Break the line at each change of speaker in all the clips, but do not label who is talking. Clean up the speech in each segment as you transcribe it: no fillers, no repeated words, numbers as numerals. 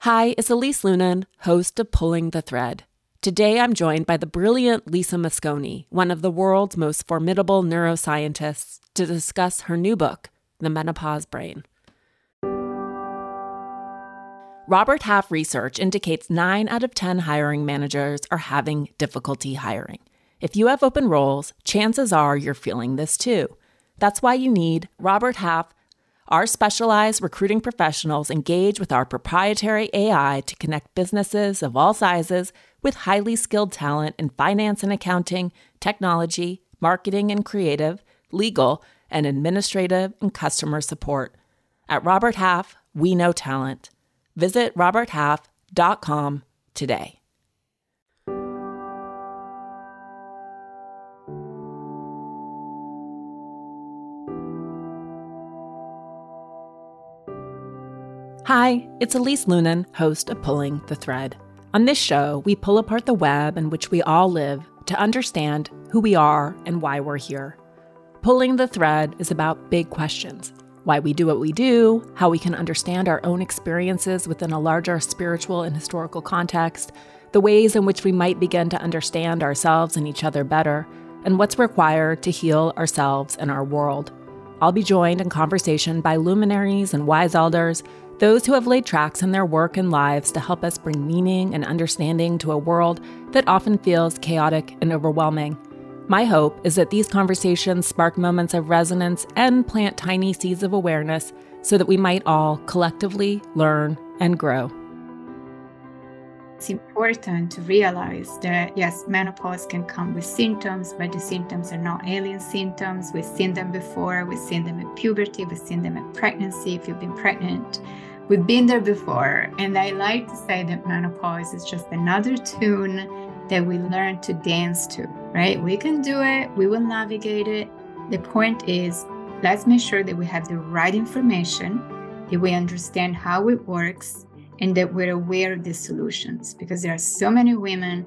Hi, it's Elise Loehnen, host of Pulling the Thread. Today I'm joined by the brilliant Lisa Mosconi, one of the world's most formidable neuroscientists, to discuss her new book, The Menopause Brain. Robert Half research indicates 9 out of 10 hiring managers are having difficulty hiring. If you have open roles, chances are you're feeling this too. That's why you need Robert Half. Our specialized recruiting professionals engage with our proprietary AI to connect businesses of all sizes with highly skilled talent in finance and accounting, technology, marketing and creative, legal, and administrative and customer support. At Robert Half, we know talent. Visit roberthalf.com today. Hi, it's Elise Loehnen, host of Pulling the Thread. On this show, we pull apart the web in which we all live to understand who we are and why we're here. Pulling the Thread is about big questions: why we do what we do, how we can understand our own experiences within a larger spiritual and historical context, the ways in which we might begin to understand ourselves and each other better, and what's required to heal ourselves and our world. I'll be joined in conversation by luminaries and wise elders, those who have laid tracks in their work and lives to help us bring meaning and understanding to a world that often feels chaotic and overwhelming. My hope is that these conversations spark moments of resonance and plant tiny seeds of awareness so that we might all collectively learn and grow.
It's important to realize that, yes, menopause can come with symptoms, but the symptoms are not alien symptoms. We've seen them before. We've seen them at puberty. We've seen them at pregnancy, if you've been pregnant. We've been there before. And I like to say that menopause is just another tune that we learn to dance to, right? We can do it. We will navigate it. The point is, let's make sure that we have the right information, that we understand how it works, and that we're aware of the solutions, because there are so many women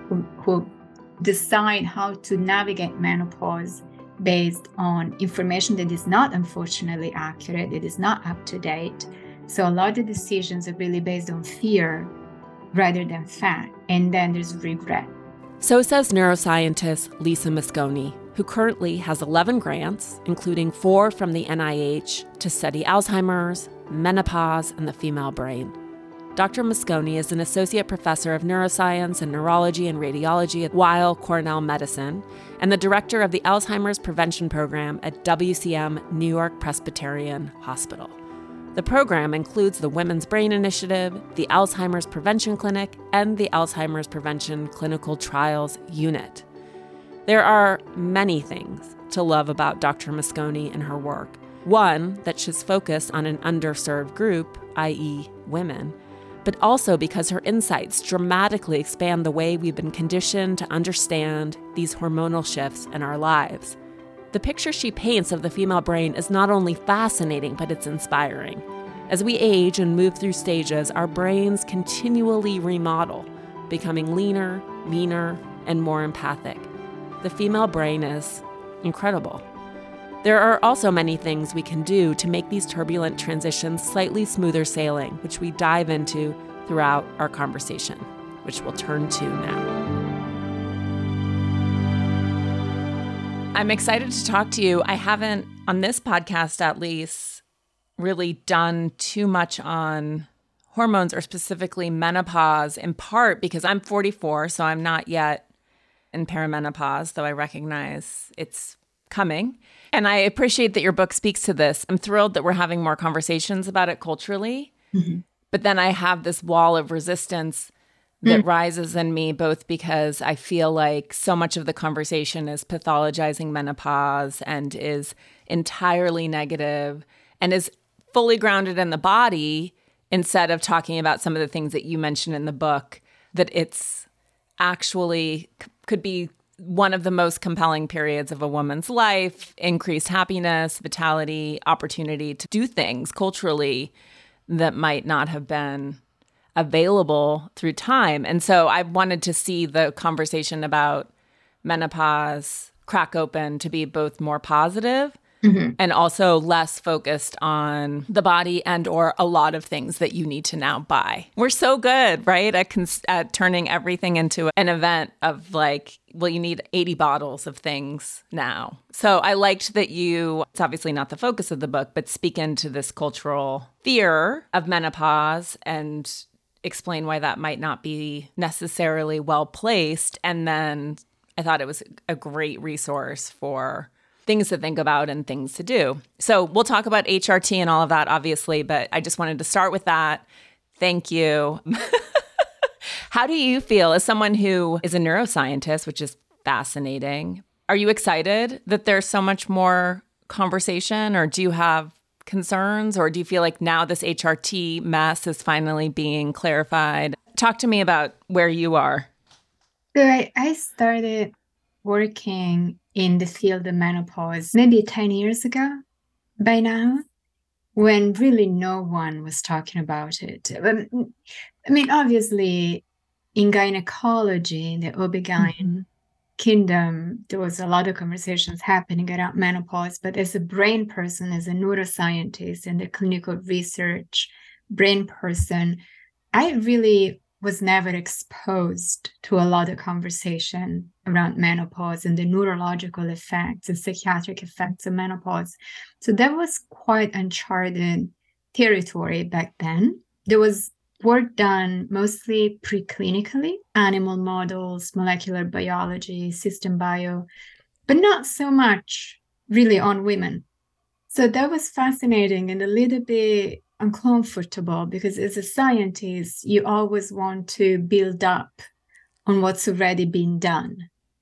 who decide how to navigate menopause based on information that is not, unfortunately, accurate, that is not up to date. So a lot of the decisions are really based on fear rather than fact, and then there's regret.
So says neuroscientist Lisa Mosconi, who currently has 11 grants, including 4 from the NIH, to study Alzheimer's, menopause, and the female brain. Dr. Mosconi is an associate professor of neuroscience and neurology and radiology at Weill Cornell Medicine and the director of the Alzheimer's Prevention Program at WCM New York Presbyterian Hospital. The program includes the Women's Brain Initiative, the Alzheimer's Prevention Clinic, and the Alzheimer's Prevention Clinical Trials Unit. There are many things to love about Dr. Mosconi and her work. One, that she's focused on an underserved group, i.e. women, but also because her insights dramatically expand the way we've been conditioned to understand these hormonal shifts in our lives. The picture she paints of the female brain is not only fascinating, but it's inspiring. As we age and move through stages, our brains continually remodel, becoming leaner, meaner, and more empathic. The female brain is incredible. There are also many things we can do to make these turbulent transitions slightly smoother sailing, which we dive into throughout our conversation, which we'll turn to now. I'm excited to talk to you. I haven't, on this podcast at least, really done too much on hormones or specifically menopause, in part because I'm 44, so I'm not yet in perimenopause, though I recognize it's coming. And I appreciate that your book speaks to this. I'm thrilled that we're having more conversations about it culturally. Mm-hmm. But then I have this wall of resistance that rises in me, both because I feel like so much of the conversation is pathologizing menopause and is entirely negative and is fully grounded in the body, instead of talking about some of the things that you mentioned in the book, that it's actually could be one of the most compelling periods of a woman's life, increased happiness, vitality, opportunity to do things culturally that might not have been available through time. And so I wanted to see the conversation about menopause crack open to be both more positive and also less focused on the body and or a lot of things that you need to now buy. We're so good, right? At turning everything into an event of like, well, you need 80 bottles of things now. So I liked that it's obviously not the focus of the book, but speak into this cultural fear of menopause and explain why that might not be necessarily well placed. And then I thought it was a great resource for things to think about and things to do. So we'll talk about HRT and all of that, obviously, but I just wanted to start with that. Thank you. How do you feel as someone who is a neuroscientist, which is fascinating? Are you excited that there's so much more conversation, or do you have concerns, or do you feel like now this HRT mess is finally being clarified? Talk to me about where you are.
So I started working in the field of menopause maybe 10 years ago by now, when really no one was talking about it. I mean, obviously, in gynecology, in the OB/GYN kingdom, there was a lot of conversations happening around menopause, but as a brain person, as a neuroscientist and a clinical research brain person, I really was never exposed to a lot of conversation around menopause and the neurological effects and psychiatric effects of menopause. So that was quite uncharted territory back then. There was work done mostly preclinically, animal models, molecular biology, system bio, but not so much really on women. So that was fascinating and a little bit uncomfortable, because as a scientist, you always want to build up on what's already been done.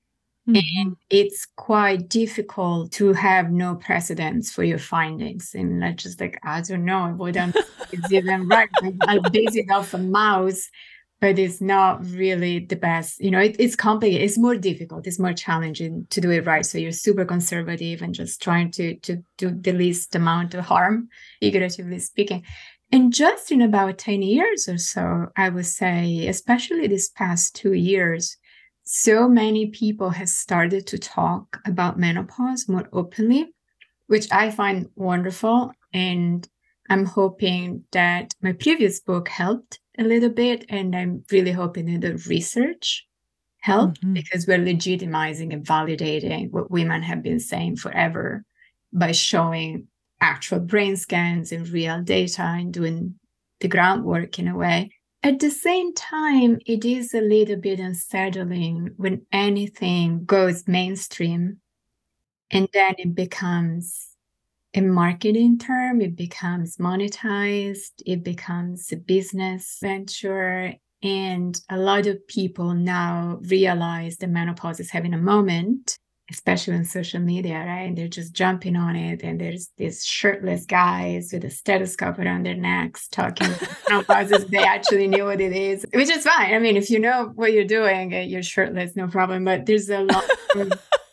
And it's quite difficult to have no precedence for your findings. And that's just like, I don't know, I wouldn't even right. I'll base it off a mouse, but it's not really the best. It's complicated. It's more difficult. It's more challenging to do it right. So you're super conservative and just trying to do the least amount of harm, figuratively speaking. And just in about 10 years or so, I would say, especially this past 2 years, so many people have started to talk about menopause more openly, which I find wonderful. And I'm hoping that my previous book helped a little bit. And I'm really hoping that the research helped, because we're legitimizing and validating what women have been saying forever by showing actual brain scans and real data and doing the groundwork in a way. At the same time, it is a little bit unsettling when anything goes mainstream and then it becomes a marketing term, it becomes monetized, it becomes a business venture. And a lot of people now realize that menopause is having a moment, especially on social media, right? And they're just jumping on it. And there's these shirtless guys with a stethoscope around their necks talking about menopause as they actually knew what it is, which is fine. I mean, if you know what you're doing, you're shirtless, no problem. But there's a lot of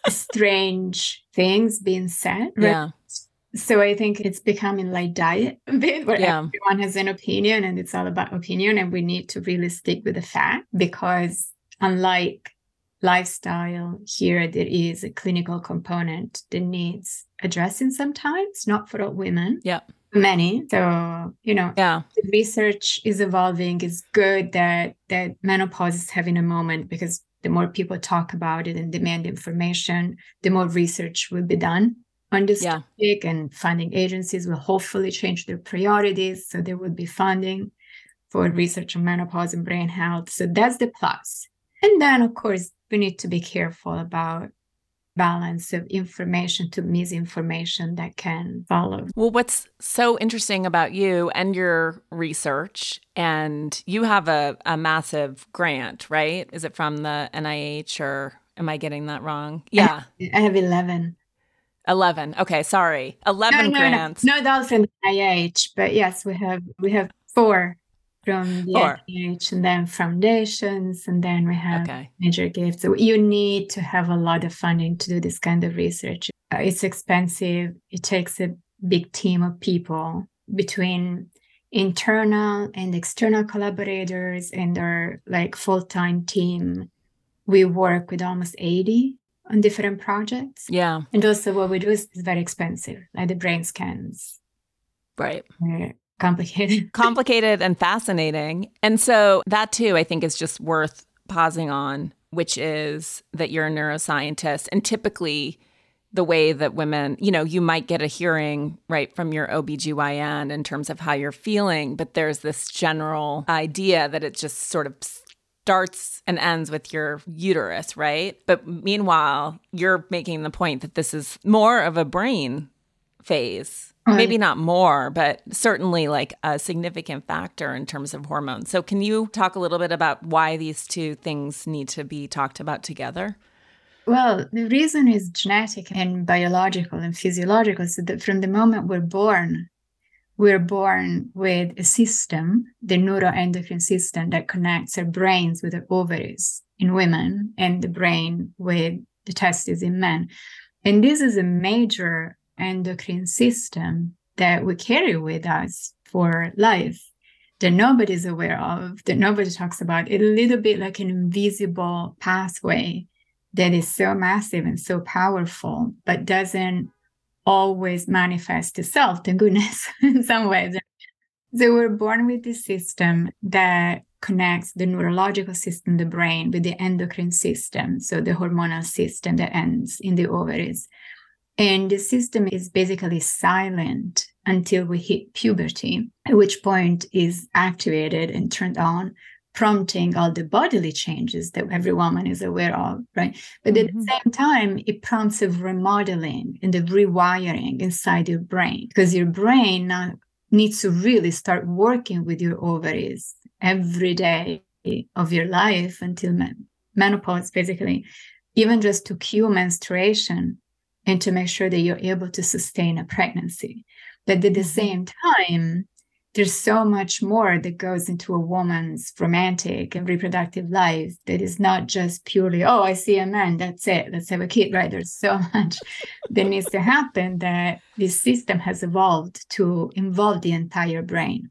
strange things being said, right?
Yeah.
So I think it's becoming like diet a bit, where everyone has an opinion and it's all about opinion. And we need to really stick with the fact, because unlike lifestyle, here there is a clinical component that needs addressing sometimes, not for all women.
Yeah.
Many. So, the research is evolving. It's good that menopause is having a moment, because the more people talk about it and demand information, the more research will be done on this topic, and funding agencies will hopefully change their priorities. So there will be funding for research on menopause and brain health. So that's the plus. And then, of course, we need to be careful about balance of information to misinformation that can follow.
Well, what's so interesting about you and your research, and you have a massive grant, right? Is it from the NIH, or am I getting that wrong? Yeah.
I have 11.
11. Okay, sorry. 11 grants.
No, not from the NIH, but yes, we have 4 from the NIH, and then foundations, and then we have major gifts. So you need to have a lot of funding to do this kind of research. It's expensive. It takes a big team of people between internal and external collaborators and our full-time team. We work with almost 80 on different projects.
Yeah.
And also what we do is very expensive, like the brain scans.
Right.
Complicated.
Complicated and fascinating. And so that too, I think, is just worth pausing on, which is that you're a neuroscientist. And typically the way that women, you might get a hearing right from your OBGYN in terms of how you're feeling, but there's this general idea that it just sort of starts and ends with your uterus, right? But meanwhile, you're making the point that this is more of a brain phase. Maybe not more, but certainly like a significant factor in terms of hormones. So can you talk a little bit about why these two things need to be talked about together?
Well, the reason is genetic and biological and physiological. So that from the moment we're born with a system, the neuroendocrine system, that connects our brains with the ovaries in women and the brain with the testes in men. And this is a major endocrine system that we carry with us for life, that nobody's aware of, that nobody talks about. It's a little bit like an invisible pathway that is so massive and so powerful, but doesn't always manifest itself, thank goodness, in some ways. So we're born with this system that connects the neurological system, the brain, with the endocrine system, so the hormonal system that ends in the ovaries. And the system is basically silent until we hit puberty, at which point is activated and turned on, prompting all the bodily changes that every woman is aware of, right? But at the same time, it prompts a remodeling and the rewiring inside your brain, because your brain now needs to really start working with your ovaries every day of your life until menopause, basically, even just to cue menstruation and to make sure that you're able to sustain a pregnancy. But at the same time, there's so much more that goes into a woman's romantic and reproductive life that is not just purely, oh, I see a man, that's it, let's have a kid, right? There's so much that needs to happen that this system has evolved to involve the entire brain.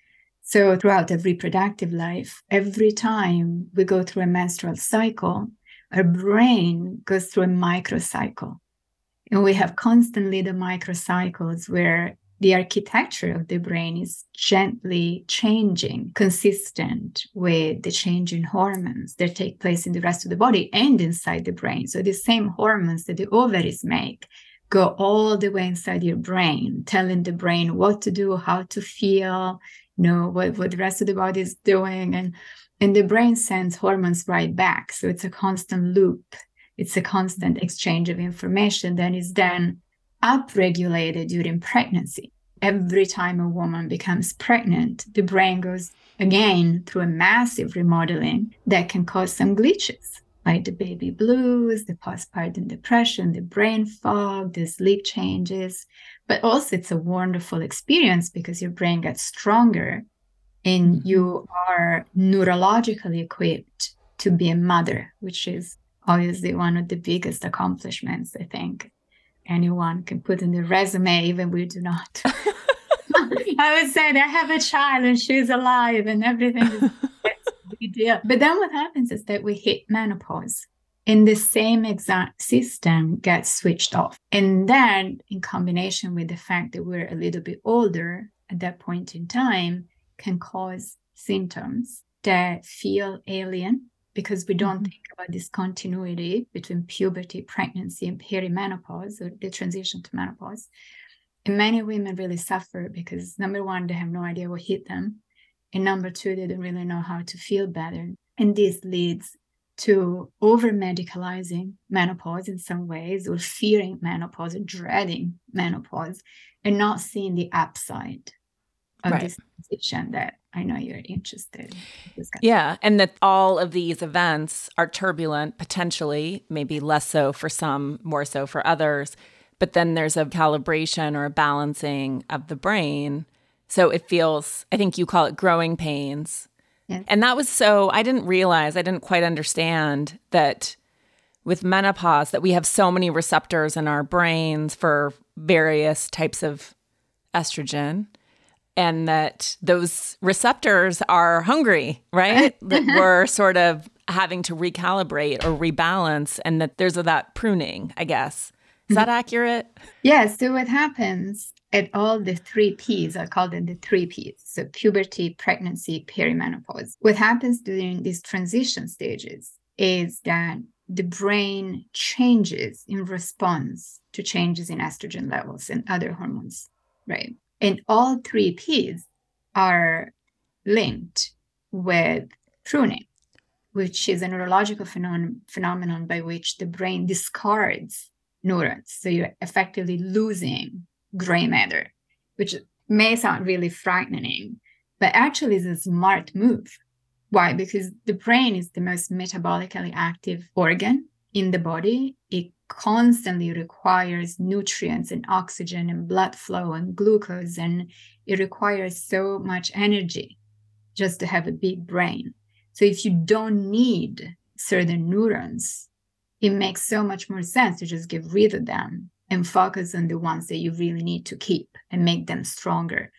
So throughout the reproductive life, every time we go through a menstrual cycle, our brain goes through a microcycle. And we have constantly the microcycles where the architecture of the brain is gently changing, consistent with the change in hormones that take place in the rest of the body and inside the brain. So the same hormones that the ovaries make go all the way inside your brain, telling the brain what to do, how to feel, what the rest of the body is doing. And the brain sends hormones right back. So it's a constant loop. It's a constant exchange of information that is then upregulated during pregnancy. Every time a woman becomes pregnant, the brain goes again through a massive remodeling that can cause some glitches, like the baby blues, the postpartum depression, the brain fog, the sleep changes. But also it's a wonderful experience because your brain gets stronger and you are neurologically equipped to be a mother, which is obviously one of the biggest accomplishments, I think, anyone can put in their resume, even we do not. I would say I have a child and she's alive and everything is a big deal. But then what happens is that we hit menopause and the same exact system gets switched off. And then in combination with the fact that we're a little bit older at that point in time can cause symptoms that feel alien, because we don't think about this continuity between puberty, pregnancy, and perimenopause, or the transition to menopause. And many women really suffer because, number one, they have no idea what hit them. And number two, they don't really know how to feel better. And this leads to over-medicalizing menopause in some ways, or fearing menopause, or dreading menopause, and not seeing the upside of this transition that I know you're interested in.
Yeah, and that all of these events are turbulent, potentially, maybe less so for some, more so for others. But then there's a calibration or a balancing of the brain. So it feels, I think you call it growing pains.
Yes.
And that was so, I didn't quite understand that with menopause, that we have so many receptors in our brains for various types of estrogen. And that those receptors are hungry, right? That we're sort of having to recalibrate or rebalance, and that there's that pruning, I guess. Is that accurate?
Yes. So what happens at all the 3 Ps, I call them the 3 Ps, so puberty, pregnancy, perimenopause. What happens during these transition stages is that the brain changes in response to changes in estrogen levels and other hormones, right? And all 3 Ps are linked with pruning, which is a neurological phenomenon by which the brain discards neurons. So you're effectively losing gray matter, which may sound really frightening, but actually is a smart move. Why? Because the brain is the most metabolically active organ in the body. It constantly requires nutrients and oxygen and blood flow and glucose, and it requires so much energy just to have a big brain. So if you don't need certain neurons, it makes so much more sense to just get rid of them and focus on the ones that you really need to keep and make them stronger.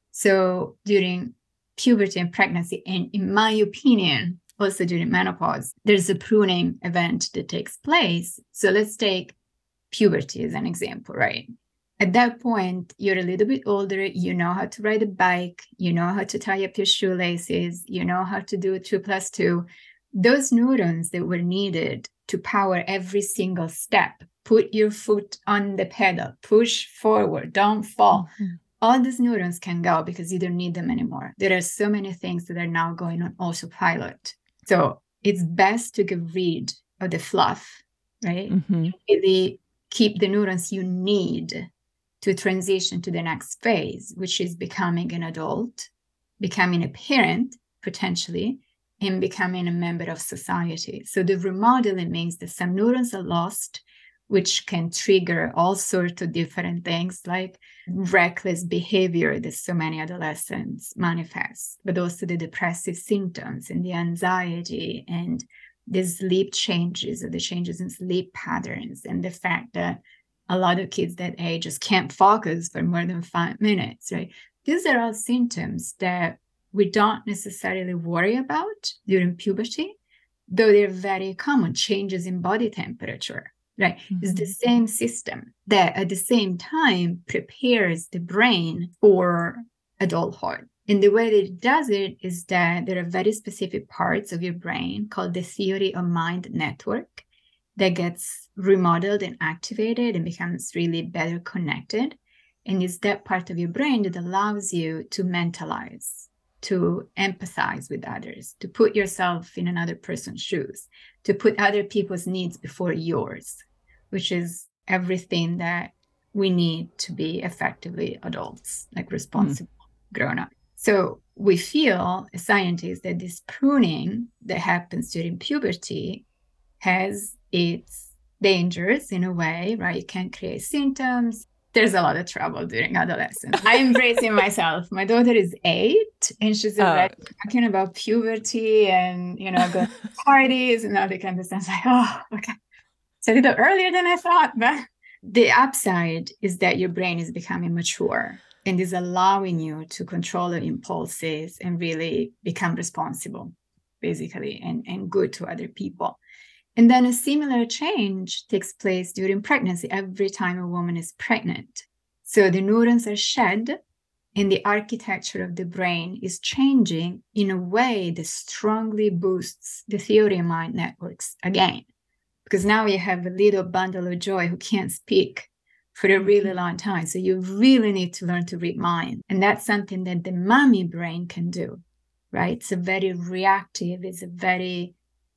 So during puberty and pregnancy, and in my opinion, also during menopause, there's a pruning event that takes place. So let's take puberty as an example, right? At that point, you're a little bit older, you know how to ride a bike, you know how to tie up your shoelaces, you know how to do 2+2. Those neurons that were needed to power every single step, put your foot on the pedal, push forward, don't fall. Mm-hmm. All these neurons can go because you don't need them anymore. There are so many things that are now going on autopilot. So it's best to get rid of the fluff, right? Mm-hmm. Really keep the neurons you need to transition to the next phase, which is becoming an adult, becoming a parent, potentially, and becoming a member of society. So the remodeling means that some neurons are lost, which can trigger all sorts of different things like reckless behavior that so many adolescents manifest, but also the depressive symptoms and the anxiety and the sleep changes or the changes in sleep patterns and the fact that a lot of kids that age just can't focus for more than 5 minutes, right? These are all symptoms that we don't necessarily worry about during puberty, though they're very common, changes in body temperature, right? Mm-hmm. It's the same system that at the same time prepares the brain for adulthood. And the way that it does it is that there are very specific parts of your brain called the theory of mind network that gets remodeled and activated and becomes really better connected. And it's that part of your brain that allows you to mentalize, to empathize with others, to put yourself in another person's shoes, to put other people's needs before yours, which is everything that we need to be effectively adults, like responsible grown-up. So we feel, as scientists, that this pruning that happens during puberty has its dangers in a way, right? It can create symptoms. There's a lot of trouble during adolescence. I'm embracing myself. My daughter is 8 and she's already talking about puberty and, going to parties and all that kind of stuff. Like, oh, okay. It's a little earlier than I thought, but the upside is that your brain is becoming mature and is allowing you to control your impulses and really become responsible, basically, and good to other people. And then a similar change takes place during pregnancy every time a woman is pregnant. So the neurons are shed and the architecture of the brain is changing in a way that strongly boosts the theory of mind networks again. Because now you have a little bundle of joy who can't speak for a really long time. So you really need to learn to read mind. And that's something that the mommy brain can do, right? It's a very reactive, it's a very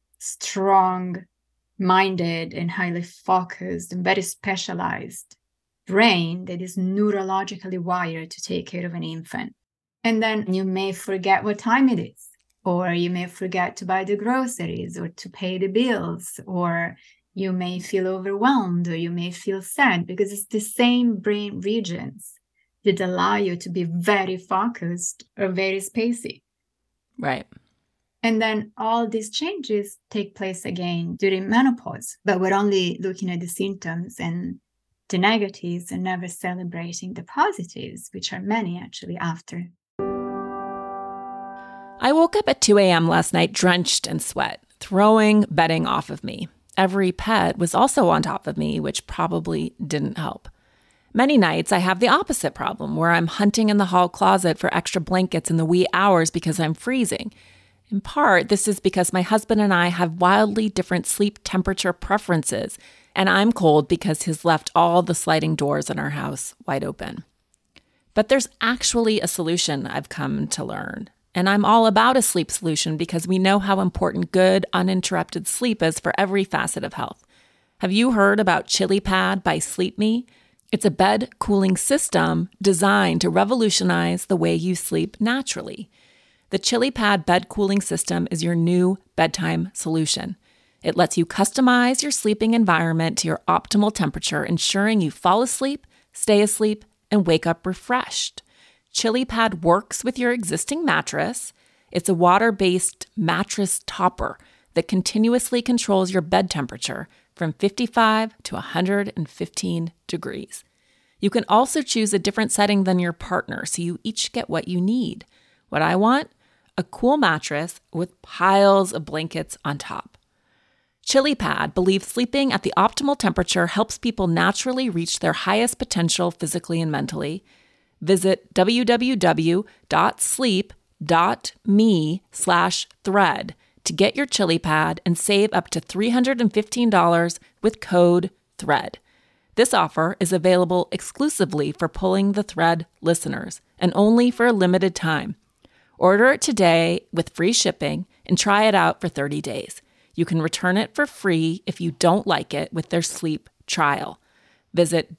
strong-minded and highly focused and very specialized brain that is neurologically wired to take care of an infant. And then you may forget what time it is, or you may forget to buy the groceries or to pay the bills, or you may feel overwhelmed, or you may feel sad, because it's the same brain regions that allow you to be very focused or very spacey.
Right.
And then all these changes take place again during menopause, but we're only looking at the symptoms and the negatives and never celebrating the positives, which are many actually after.
I woke up at 2 a.m. last night drenched in sweat. throwing bedding off of me. Every pet was also on top of me, which probably didn't help. Many nights I have the opposite problem, where I'm hunting in the hall closet for extra blankets in the wee hours because I'm freezing. In part, this is because my husband and I have wildly different sleep temperature preferences, and I'm cold because he's left all the sliding doors in our house wide open. But there's actually a solution I've come to learn. And I'm all about a sleep solution because we know how important good, uninterrupted sleep is for every facet of health. Have you heard about ChiliPad by Sleep Me? It's a bed cooling system designed to revolutionize the way you sleep naturally. The ChiliPad bed cooling system is your new bedtime solution. It lets you customize your sleeping environment to your optimal temperature, ensuring you fall asleep, stay asleep, and wake up refreshed. ChiliPad works with your existing mattress. It's a water-based mattress topper that continuously controls your bed temperature from 55 to 115 degrees. You can also choose a different setting than your partner, so you each get what you need. What I want? A cool mattress with piles of blankets on top. ChiliPad believes sleeping at the optimal temperature helps people naturally reach their highest potential physically and mentally. Visit www.sleep.me/thread to get your ChiliPad and save up to $315 with code THREAD. This offer is available exclusively for Pulling the Thread listeners and only for a limited time. Order it today with free shipping and try it out for 30 days. You can return it for free if you don't like it with their sleep trial. Visit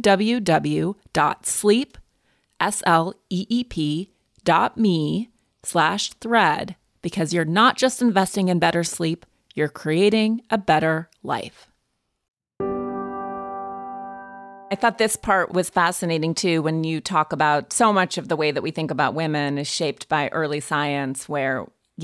www.sleep.me/thread because you're not just investing in better sleep, you're creating a better life. I thought this part was fascinating too when you talk about so much of the way that we think about women is shaped by early science where,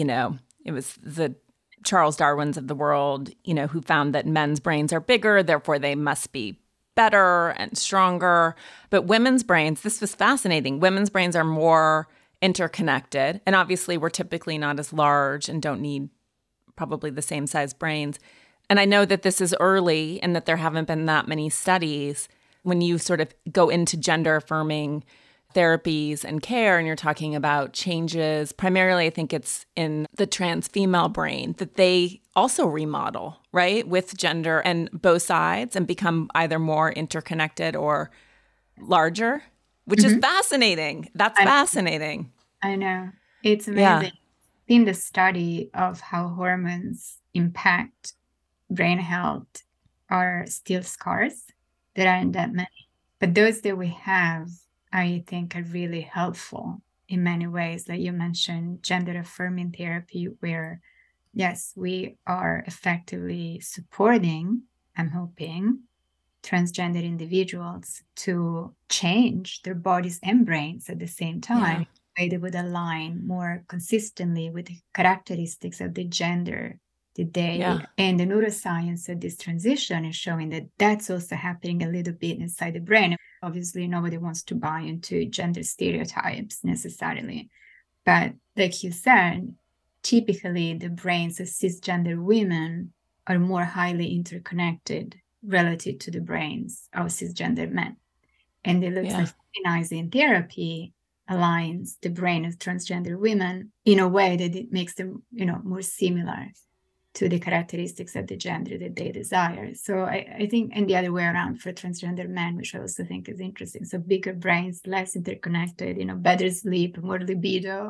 it was the Charles Darwins of the world, who found that men's brains are bigger, therefore they must be better and stronger. But women's brains, this was fascinating. Women's brains are more interconnected. And obviously we're typically not as large and don't need probably the same size brains. And I know that this is early and that there haven't been that many studies. When you sort of go into gender affirming therapies and care, and you're talking about changes, primarily I think it's in the trans female brain, that they also remodel, right, with gender and both sides and become either more interconnected or larger, which is fascinating. That's fascinating.
I know. It's amazing. In the study of how hormones impact brain health are still scarce. There aren't that many. But those that we have, I think, are really helpful in many ways. Like you mentioned, gender affirming therapy, where, yes, we are effectively supporting, I'm hoping, transgender individuals to change their bodies and brains at the same time, in a way that would align more consistently with the characteristics of the gender today. And the neuroscience of this transition is showing that that's also happening a little bit inside the brain. Obviously, nobody wants to buy into gender stereotypes necessarily. But like you said, typically the brains of cisgender women are more highly interconnected relative to the brains of cisgender men. And it looks like feminizing therapy aligns the brain of transgender women in a way that it makes them, more similar to the characteristics of the gender that they desire. So I think, and the other way around for transgender men, which I also think is interesting. So bigger brains, less interconnected, better sleep, more libido,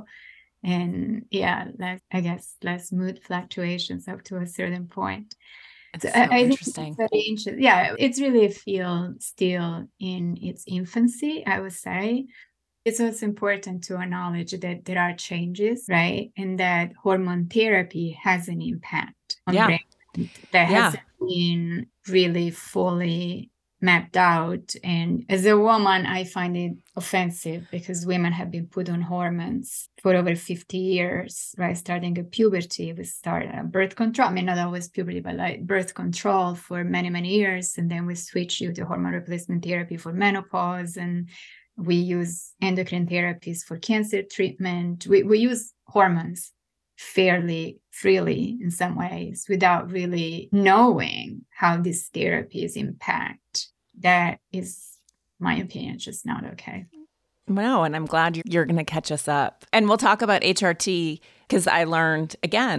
and less mood fluctuations up to a certain point.
So I interesting.
Think it's very interesting. Yeah, it's really a field still in its infancy, I would say. It's also important to acknowledge that there are changes, right? And that hormone therapy has an impact on brain that hasn't been really fully mapped out. And as a woman, I find it offensive because women have been put on hormones for over 50 years, right? Starting at puberty, we start birth control. I mean, not always puberty, but like birth control for many, many years. And then we switch you to hormone replacement therapy for menopause. And we use endocrine therapies for cancer treatment. We use hormones fairly freely in some ways without really knowing how these therapies impact. That is, my opinion, just not okay.
No, and I'm glad you're going to catch us up. And we'll talk about HRT because I learned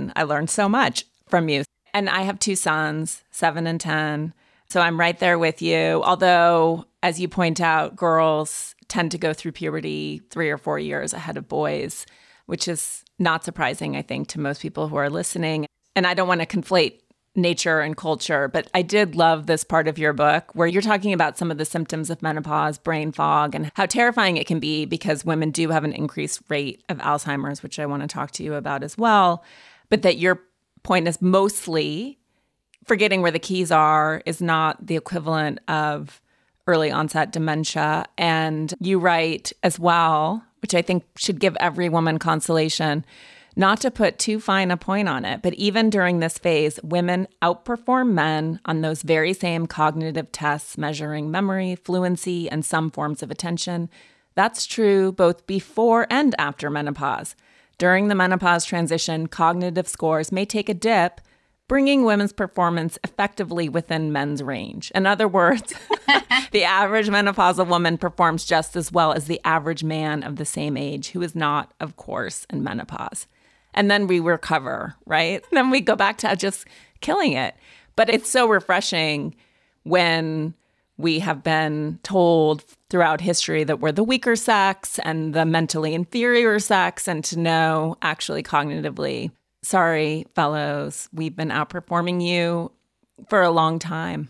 so much from you. And I have 2 sons, 7 and 10. So I'm right there with you. Although, as you point out, girls tend to go through puberty 3 or 4 years ahead of boys, which is not surprising, I think, to most people who are listening. And I don't want to conflate nature and culture, but I did love this part of your book where you're talking about some of the symptoms of menopause, brain fog, and how terrifying it can be because women do have an increased rate of Alzheimer's, which I want to talk to you about as well. But that your point is mostly forgetting where the keys are is not the equivalent of early onset dementia. And you write as well, which I think should give every woman consolation, not to put too fine a point on it, but even during this phase, women outperform men on those very same cognitive tests measuring memory, fluency, and some forms of attention. That's true both before and after menopause. During the menopause transition, cognitive scores may take a dip, bringing women's performance effectively within men's range. In other words, the average menopausal woman performs just as well as the average man of the same age who is not, of course, in menopause. And then we recover, right? Then we go back to just killing it. But it's so refreshing when we have been told throughout history that we're the weaker sex and the mentally inferior sex, and to know actually cognitively, sorry, fellows, we've been outperforming you for a long time.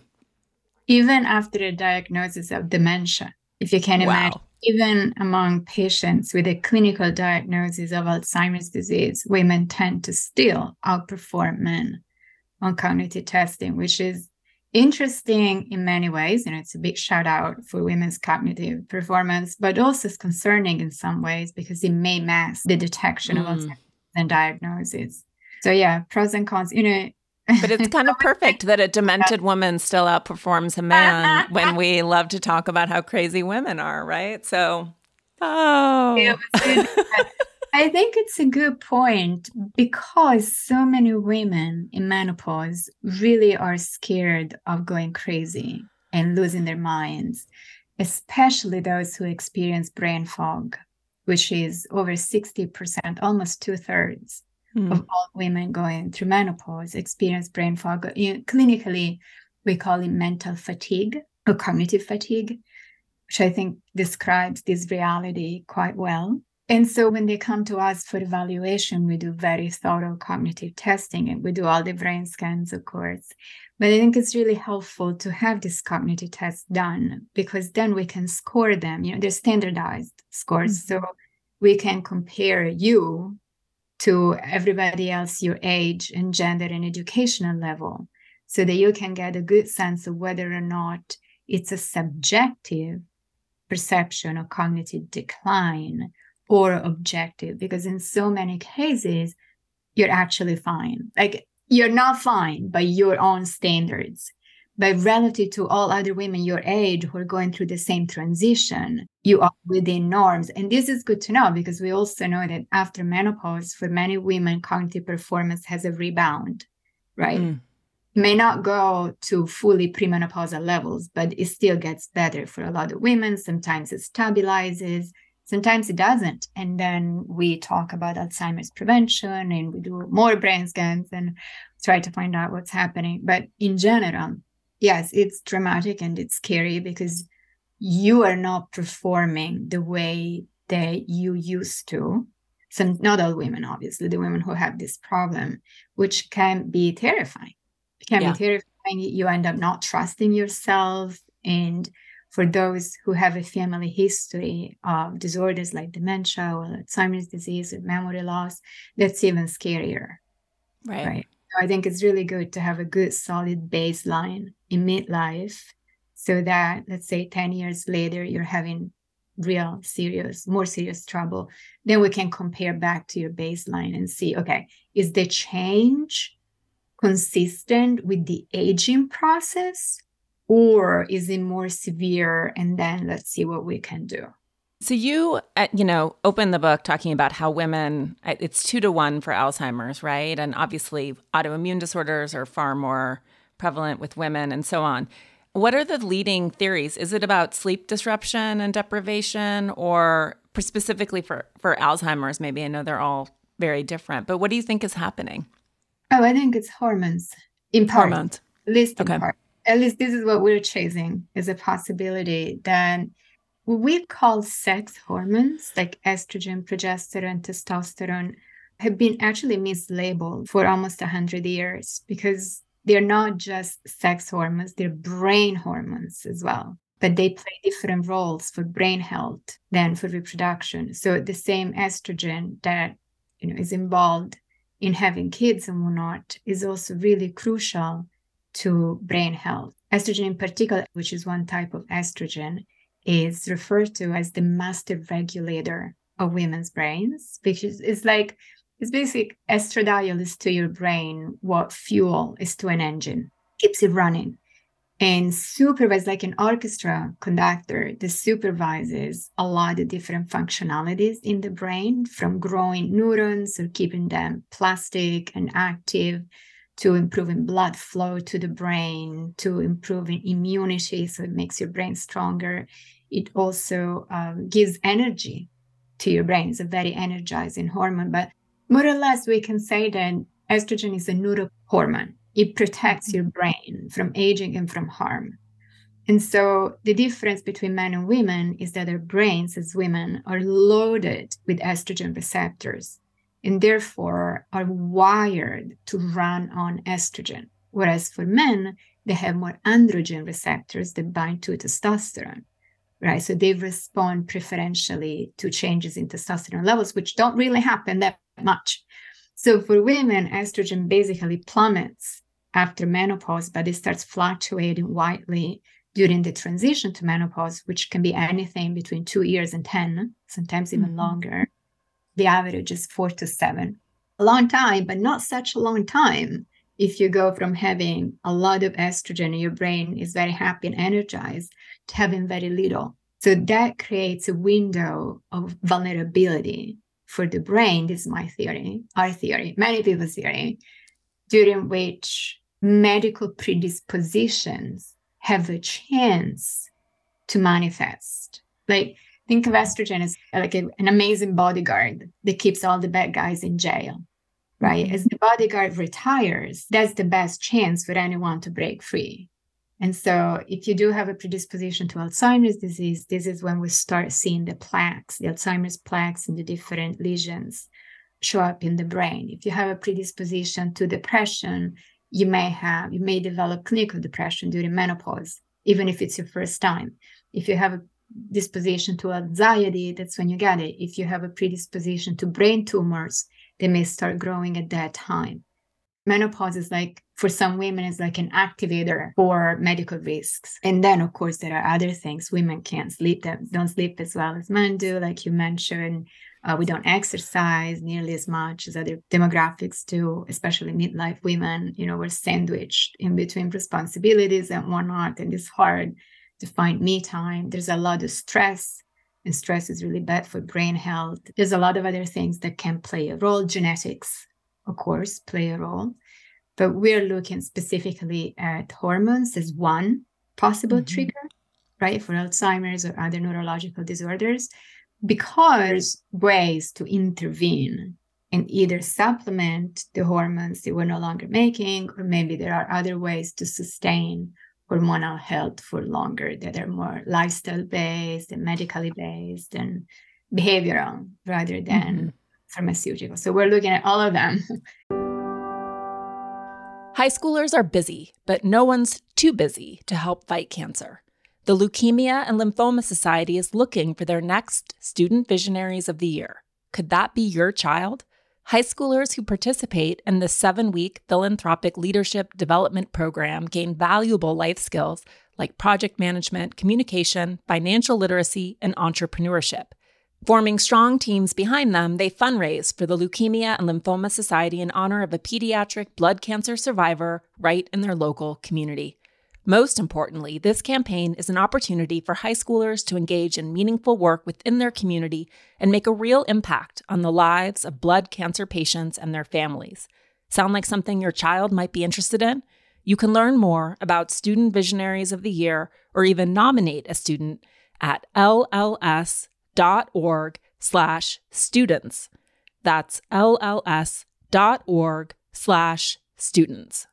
Even after a diagnosis of dementia, if you can imagine. Even among patients with a clinical diagnosis of Alzheimer's disease, women tend to still outperform men on cognitive testing, which is interesting in many ways. And it's a big shout out for women's cognitive performance, but also it's concerning in some ways because it may mask the detection of Alzheimer's and diagnosis. So yeah, pros and cons,
But it's kind of perfect that a demented woman still outperforms a man when we love to talk about how crazy women are, right? So,
I think it's a good point because so many women in menopause really are scared of going crazy and losing their minds, especially those who experience brain fog, which is over 60%, almost 2/3. Of all women going through menopause experience brain fog. Clinically, we call it mental fatigue or cognitive fatigue, which I think describes this reality quite well. And so when they come to us for evaluation, we do very thorough cognitive testing and we do all the brain scans, of course. But I think it's really helpful to have this cognitive test done because then we can score them. They're standardized scores. So we can compare you to everybody else your age and gender and educational level so that you can get a good sense of whether or not it's a subjective perception of cognitive decline or objective, because in so many cases, you're actually fine. Like you're not fine by your own standards, but relative to all other women your age who are going through the same transition, you are within norms. And this is good to know because we also know that after menopause, for many women, cognitive performance has a rebound, right? It may not go to fully premenopausal levels, but it still gets better for a lot of women. Sometimes it stabilizes, sometimes it doesn't. And then we talk about Alzheimer's prevention and we do more brain scans and try to find out what's happening. But in general, yes, it's dramatic and it's scary because you are not performing the way that you used to. Not all women, obviously, the women who have this problem, which can be terrifying. It can be terrifying. You end up not trusting yourself. And for those who have a family history of disorders like dementia or Alzheimer's disease or memory loss, that's even scarier. Right. I think it's really good to have a good solid baseline in midlife so that, let's say 10 years later, you're having more serious trouble. Then we can compare back to your baseline and see, okay, is the change consistent with the aging process or is it more severe? And then let's see what we can do.
So you, open the book talking about how women, it's 2-to-1 for Alzheimer's, right? And obviously autoimmune disorders are far more prevalent with women and so on. What are the leading theories? Is it about sleep disruption and deprivation, or specifically for Alzheimer's? Maybe I know they're all very different, but what do you think is happening?
Oh, I think it's hormones in part.
Hormones.
At least in
Okay.
part. At least this is what we're chasing, is a possibility that what we call sex hormones, like estrogen, progesterone, testosterone, have been actually mislabeled for almost 100 years because they're not just sex hormones, they're brain hormones as well. But they play different roles for brain health than for reproduction. So the same estrogen that is involved in having kids and whatnot is also really crucial to brain health. Estrogen in particular, which is one type of estrogen, is referred to as the master regulator of women's brains, because it's basic estradiol is to your brain what fuel is to an engine, keeps it running. And supervise, like an orchestra conductor, that supervises a lot of different functionalities in the brain, from growing neurons or keeping them plastic and active, to improving blood flow to the brain, to improving immunity, so it makes your brain stronger. It also gives energy to your brain. It's a very energizing hormone. But more or less, we can say that estrogen is a neurohormone. It protects your brain from aging and from harm. And so the difference between men and women is that our brains as women are loaded with estrogen receptors and therefore are wired to run on estrogen. Whereas for men, they have more androgen receptors that bind to testosterone, right? So they respond preferentially to changes in testosterone levels, which don't really happen that much. So for women, estrogen basically plummets after menopause, but it starts fluctuating widely during the transition to menopause, which can be anything between 2 years and 10, sometimes even longer. The average is 4 to 7. A long time, but not such a long time. If you go from having a lot of estrogen and your brain is very happy and energized to having very little. So that creates a window of vulnerability for the brain. This is my theory, our theory, many people's theory, during which medical predispositions have a chance to manifest. Like, think of estrogen as like an amazing bodyguard that keeps all the bad guys in jail, right? As the bodyguard retires, that's the best chance for anyone to break free. And so if you do have a predisposition to Alzheimer's disease, this is when we start seeing the plaques, the Alzheimer's plaques and the different lesions show up in the brain. If you have a predisposition to depression, you may develop clinical depression during menopause, even if it's your first time. If you have a disposition to anxiety, that's when you get it. If you have a predisposition to brain tumors, they may start growing at that time. Menopause is like, for some women, is like an activator for medical risks. And then, of course, there are other things. Women don't sleep as well as men do, like you mentioned. We don't exercise nearly as much as other demographics do, especially midlife women. We're sandwiched in between responsibilities and whatnot, and it's hard to find me time. There's a lot of stress, and stress is really bad for brain health. There's a lot of other things that can play a role. Genetics, of course, play a role. But we're looking specifically at hormones as one possible trigger, right, for Alzheimer's or other neurological disorders, because ways to intervene and either supplement the hormones that we're no longer making, or maybe there are other ways to sustain hormonal health for longer that are more lifestyle-based and medically based and behavioral rather than pharmaceutical. So we're looking at all of them.
High schoolers are busy, but no one's too busy to help fight cancer. The Leukemia and Lymphoma Society is looking for their next Student Visionaries of the Year. Could that be your child? High schoolers who participate in the 7-week philanthropic leadership development program gain valuable life skills like project management, communication, financial literacy, and entrepreneurship. Forming strong teams behind them, they fundraise for the Leukemia and Lymphoma Society in honor of a pediatric blood cancer survivor right in their local community. Most importantly, this campaign is an opportunity for high schoolers to engage in meaningful work within their community and make a real impact on the lives of blood cancer patients and their families. Sound like something your child might be interested in? You can learn more about Student Visionaries of the Year or even nominate a student at lls.org/students. That's lls.org/students.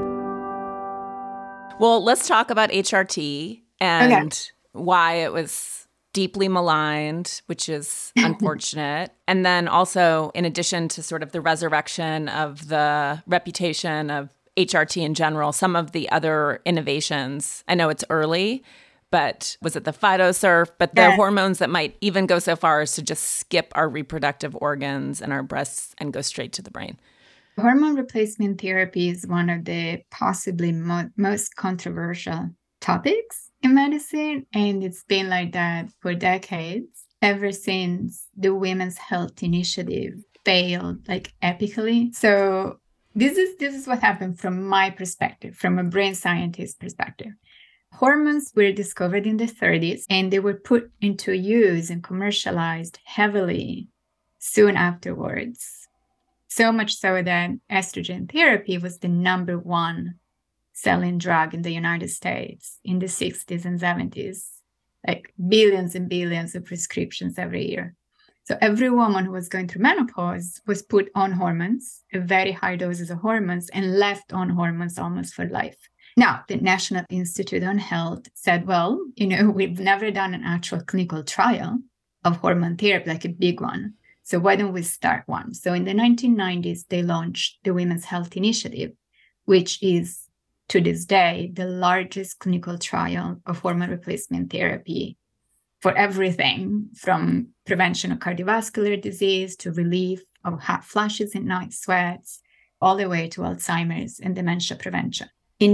Well, let's talk about HRT and why it was deeply maligned, which is unfortunate. And then also, in addition to sort of the resurrection of the reputation of HRT in general, some of the other innovations. I know it's early, but was it the PhytoSurf? But the hormones that might even go so far as to just skip our reproductive organs and our breasts and go straight to the brain.
Hormone replacement therapy is one of the possibly most controversial topics in medicine, and it's been like that for decades, ever since the Women's Health Initiative failed like epically. So this is what happened from my perspective, from a brain scientist perspective. Hormones were discovered in the 30s, and they were put into use and commercialized heavily soon afterwards. So much so that estrogen therapy was the number one selling drug in the United States in the 60s and 70s, like billions and billions of prescriptions every year. So every woman who was going through menopause was put on hormones, very high doses of hormones, and left on hormones almost for life. Now, the National Institute on Health said, well, we've never done an actual clinical trial of hormone therapy, like a big one. So why don't we start one? So in the 1990s, they launched the Women's Health Initiative, which is to this day the largest clinical trial of hormone replacement therapy for everything from prevention of cardiovascular disease to relief of hot flashes and night sweats, all the way to Alzheimer's and dementia prevention. In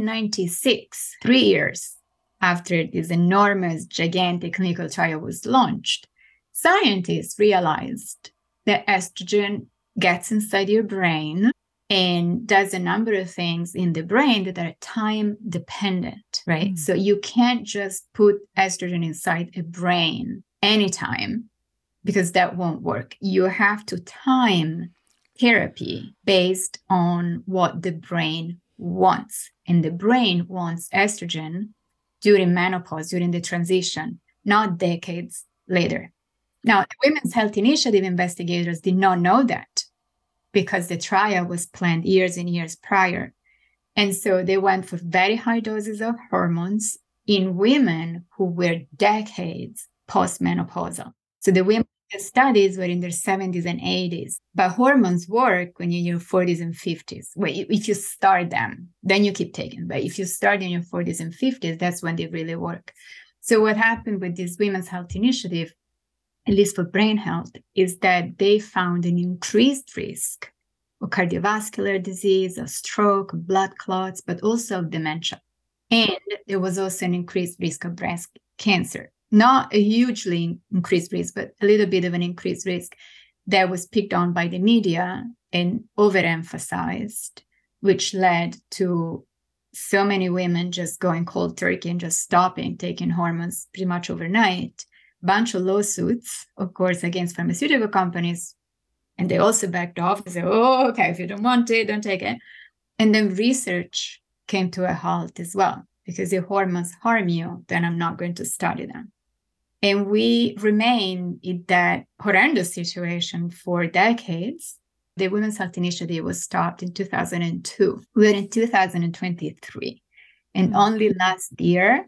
1996, 3 years after this enormous, gigantic clinical trial was launched, scientists realized that estrogen gets inside your brain and does a number of things in the brain that are time dependent, right? So you can't just put estrogen inside a brain anytime because that won't work. You have to time therapy based on what the brain wants. And the brain wants estrogen during menopause, during the transition, not decades later. Now, the Women's Health Initiative investigators did not know that because the trial was planned years and years prior. And so they went for very high doses of hormones in women who were decades postmenopausal. So the women studies were in their 70s and 80s. But hormones work when you're in your 40s and 50s. Well, if you start them, then you keep taking. But if you start in your 40s and 50s, that's when they really work. So what happened with this Women's Health Initiative, at least for brain health, is that they found an increased risk of cardiovascular disease, of stroke, blood clots, but also of dementia. And there was also an increased risk of breast cancer. Not a hugely increased risk, but a little bit of an increased risk that was picked on by the media and overemphasized, which led to so many women just going cold turkey and just stopping taking hormones pretty much overnight. Bunch of lawsuits, of course, against pharmaceutical companies. And they also backed off and said, oh, okay, if you don't want it, don't take it. And then research came to a halt as well, because if hormones harm you, then I'm not going to study them. And we remain in that horrendous situation for decades. The Women's Health Initiative was stopped in 2002. We're in 2023. And only last year,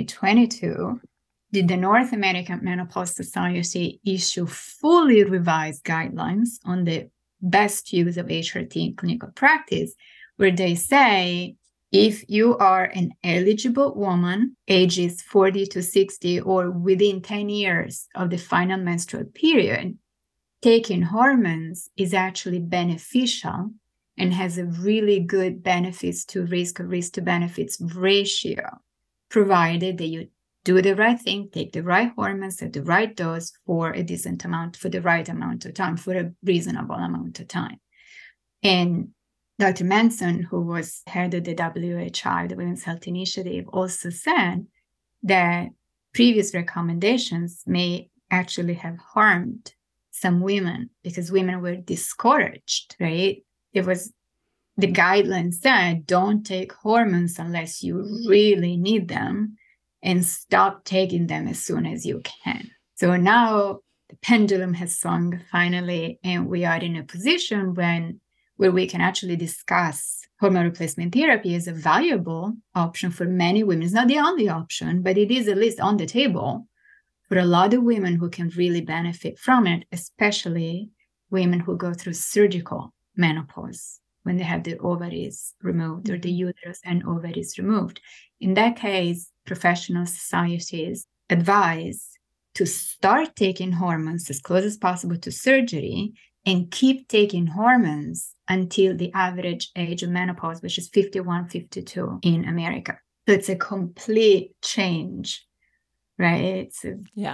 2022, did the North American Menopause Society issue fully revised guidelines on the best use of HRT in clinical practice, where they say, if you are an eligible woman, ages 40 to 60, or within 10 years of the final menstrual period, taking hormones is actually beneficial and has a really good benefits to risk or risk to benefits ratio, provided that you do the right thing, take the right hormones at the right dose for a decent amount, for the right amount of time, for a reasonable amount of time. And Dr. Manson, who was head of the WHI, the Women's Health Initiative, also said that previous recommendations may actually have harmed some women because women were discouraged, right? It was the guidelines said, don't take hormones unless you really need them and stop taking them as soon as you can. So now the pendulum has swung finally, and we are in a position where we can actually discuss hormone replacement therapy as a valuable option for many women. It's not the only option, but it is at least on the table for a lot of women who can really benefit from it, especially women who go through surgical menopause when they have their ovaries removed or the uterus and ovaries removed. In that case, professional societies advise to start taking hormones as close as possible to surgery and keep taking hormones until the average age of menopause, which is 51, 52 in America. So it's a complete change, right? It's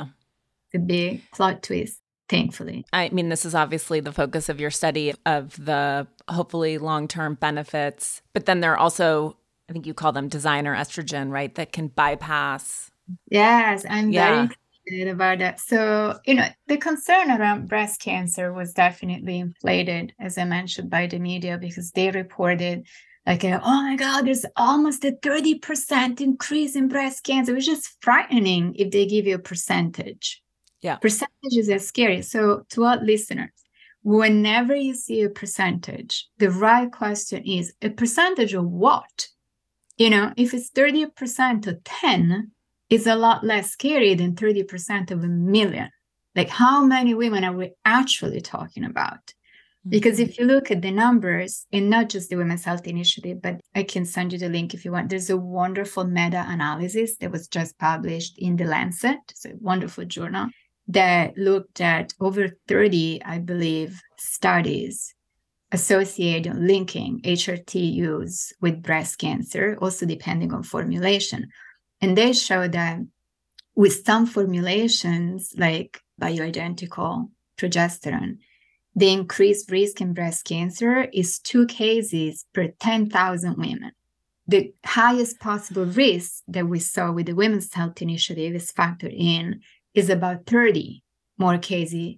a big plot twist, thankfully.
I mean, this is obviously the focus of your study of the hopefully long-term benefits, but then there are also, I think you call them designer estrogen, right? That can bypass.
Yes, I'm very excited about that. So, the concern around breast cancer was definitely inflated, as I mentioned, by the media, because they reported like, oh my God, there's almost a 30% increase in breast cancer, which is frightening if they give you a percentage.
Yeah.
Percentages are scary. So to our listeners, whenever you see a percentage, the right question is a percentage of what? If it's 30% of 10, it's a lot less scary than 30% of a million. Like, how many women are we actually talking about? Because if you look at the numbers, and not just the Women's Health Initiative, but I can send you the link if you want. There's a wonderful meta-analysis that was just published in The Lancet. It's a wonderful journal that looked at over 30, I believe, studies associating, linking HRT use with breast cancer, also depending on formulation. And they show that with some formulations, like bioidentical progesterone, the increased risk in breast cancer is 2 cases per 10,000 women. The highest possible risk that we saw with the Women's Health Initiative is factored in is about 30 more cases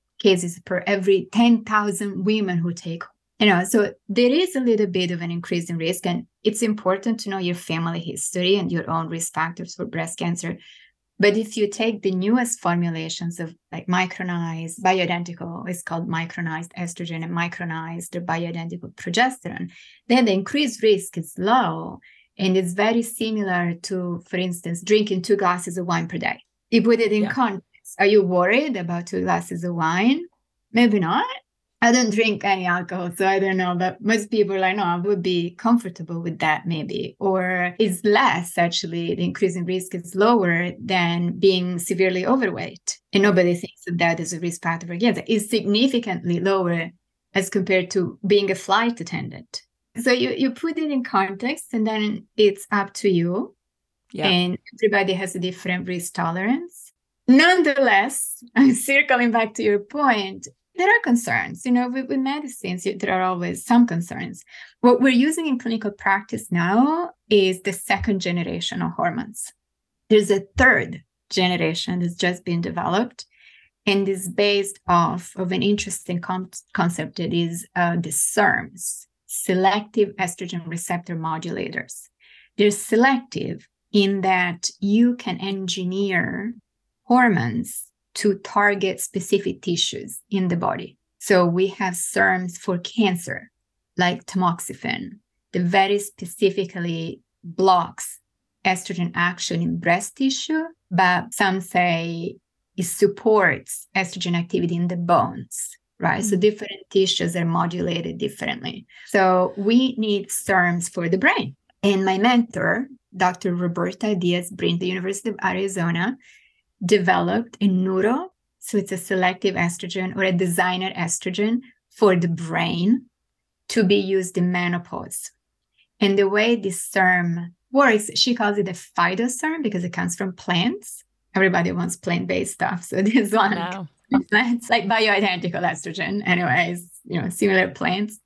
per every 10,000 women who take. So there is a little bit of an increase in risk, and it's important to know your family history and your own risk factors for breast cancer. But if you take the newest formulations of like micronized, bioidentical, it's called micronized estrogen and micronized or bioidentical progesterone, then the increased risk is low. And it's very similar to, for instance, drinking 2 glasses of wine per day. You put it in context. Are you worried about 2 glasses of wine? Maybe not. I don't drink any alcohol, so I don't know. But most people are like, no, I would be comfortable with that maybe. Or it's less, actually. The increase in risk is lower than being severely overweight. And nobody thinks of that as a risk factor for cancer. It's significantly lower as compared to being a flight attendant. So you put it in context, and then it's up to you. Yeah. And everybody has a different risk tolerance. Nonetheless, I'm circling back to your point, there are concerns. With medicines, there are always some concerns. What we're using in clinical practice now is the 2nd generation of hormones. There's a 3rd generation that's just been developed, and is based off of an interesting concept that is the SERMs, selective estrogen receptor modulators. They're selective in that you can engineer hormones to target specific tissues in the body. So we have SERMs for cancer, like tamoxifen, that very specifically blocks estrogen action in breast tissue, but some say it supports estrogen activity in the bones, right? Mm-hmm. So different tissues are modulated differently. So we need SERMs for the brain. And my mentor, Dr. Roberta Diaz-Brin, the University of Arizona, developed a neuro, so it's a selective estrogen or a designer estrogen for the brain to be used in menopause. And the way this SERM works, she calls it a phytoSERM because it comes from plants. Everybody wants plant-based stuff. So this one, plants like bioidentical estrogen, anyways, similar plants.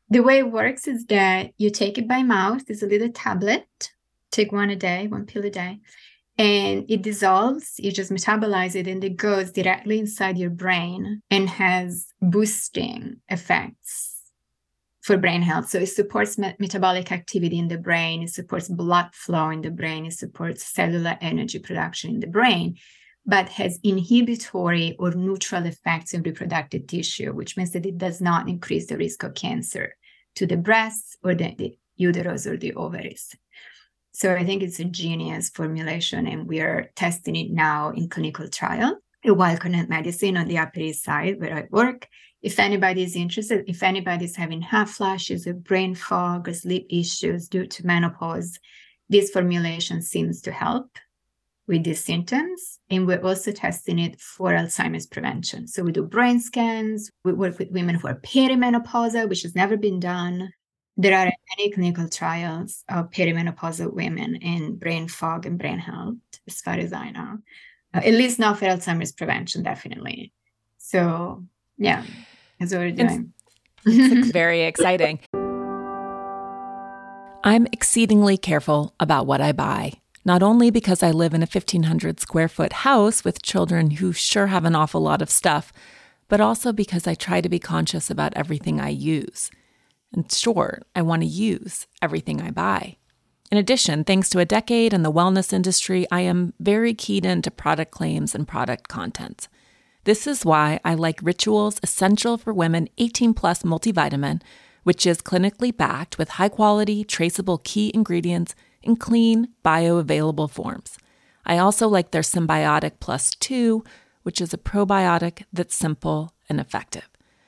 The way it works is that you take it by mouth. It's a little tablet. Take one a day, one pill a day. And it dissolves. You just metabolize it and it goes directly inside your brain and has boosting effects for brain health. So it supports metabolic activity in the brain. It supports blood flow in the brain. It supports cellular energy production in the brain, but has inhibitory or neutral effects in reproductive tissue, which means that it does not increase the risk of cancer to the breasts or the uterus or the ovaries. So I think it's a genius formulation, and we are testing it now in clinical trial at Wild Connect Medicine on the Upper East Side where I work. If anybody is interested, if anybody is having hot flashes or brain fog or sleep issues due to menopause, this formulation seems to help with these symptoms. And we're also testing it for Alzheimer's prevention. So we do brain scans. We work with women who are perimenopausal, which has never been done. There are many clinical trials of perimenopausal women in brain fog and brain health, as far as I know. At least not for Alzheimer's prevention, definitely. So, yeah, that's what we're doing.
It's very exciting.
I'm exceedingly careful about what I buy, not only because I live in a 1,500 square foot house with children who sure have an awful lot of stuff, but also because I try to be conscious about everything I use. And sure, I want to use everything I buy. In addition, thanks to a decade in the wellness industry, I am very keyed into product claims and product content. This is why I like Ritual's Essential for Women 18 Plus multivitamin, which is clinically backed with high-quality, traceable key ingredients in clean, bioavailable forms. I also like their Symbiotic Plus 2, which is a probiotic that's simple and effective.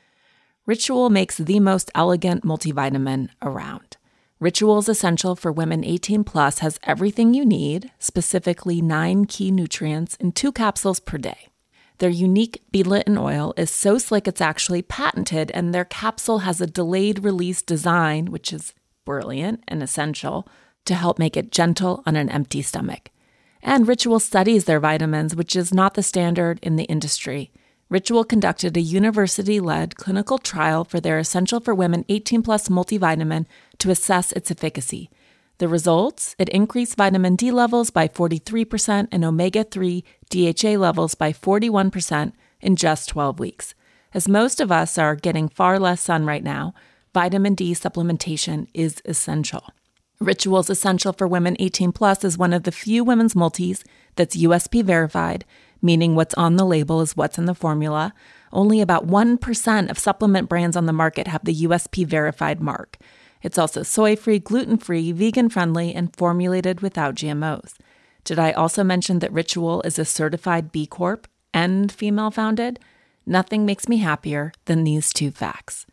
Ritual makes the most elegant multivitamin around. Ritual's Essential for Women 18 Plus has everything you need, specifically 9 key nutrients in 2 capsules per day. Their unique beadlet oil is so slick it's actually patented, and their capsule has a delayed release design, which is brilliant and essential, to help make it gentle on an empty stomach. And Ritual studies their vitamins, which is not the standard in the industry. Ritual conducted a university-led clinical trial for their Essential for Women 18 Plus multivitamin to assess its efficacy. The results? It increased vitamin D levels by 43% and omega-3 DHA levels by 41% in just 12 weeks. As most of us are getting far less sun right now, vitamin D supplementation is essential. Ritual's Essential for Women 18 Plus is one of the few women's multis that's USP verified, meaning what's on the label is what's in the formula. Only about 1% of supplement brands on the market have the USP verified mark. It's also soy-free, gluten-free, vegan-friendly, and formulated without GMOs. Did I also mention that Ritual is a certified B Corp and female-founded? Nothing makes me happier than these 2 facts.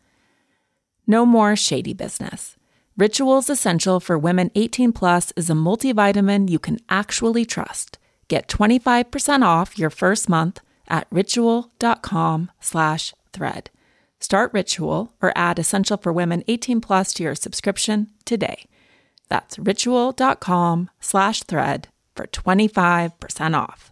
No more shady business. Ritual's Essential for Women 18 Plus is a multivitamin you can actually trust. Get 25% off your first month at ritual.com/thread. Start Ritual or add Essential for Women 18 Plus to your subscription today. That's ritual.com/thread for 25% off.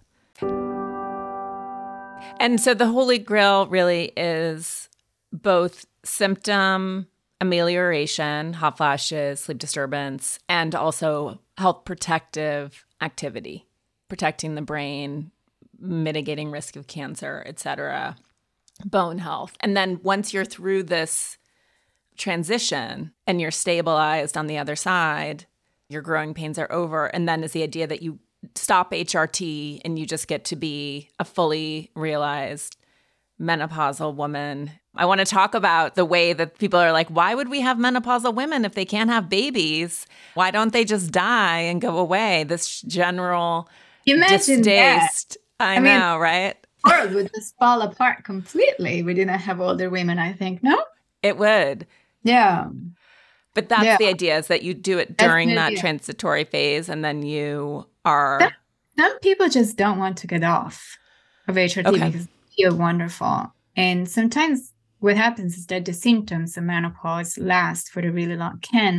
And so the Holy Grail really is both symptom amelioration, hot flashes, sleep disturbance, and also health protective activity, protecting the brain, mitigating risk of cancer, etc., bone health. And then once you're through this transition and you're stabilized on the other side, your growing pains are over. And then is the idea that you stop HRT and you just get to be a fully realized menopausal woman. I want to talk about the way that people are like, why would we have menopausal women if they can't have babies? Why don't they just die and go away? This general distaste. I know, right?
The world would just fall apart completely. We didn't have older women, I think. No?
It would.
Yeah.
But that's the idea, is that you do it during that transitory phase and then you are...
Some people just don't want to get off of HRT because they feel wonderful. And sometimes what happens is that the symptoms of menopause can last for a really long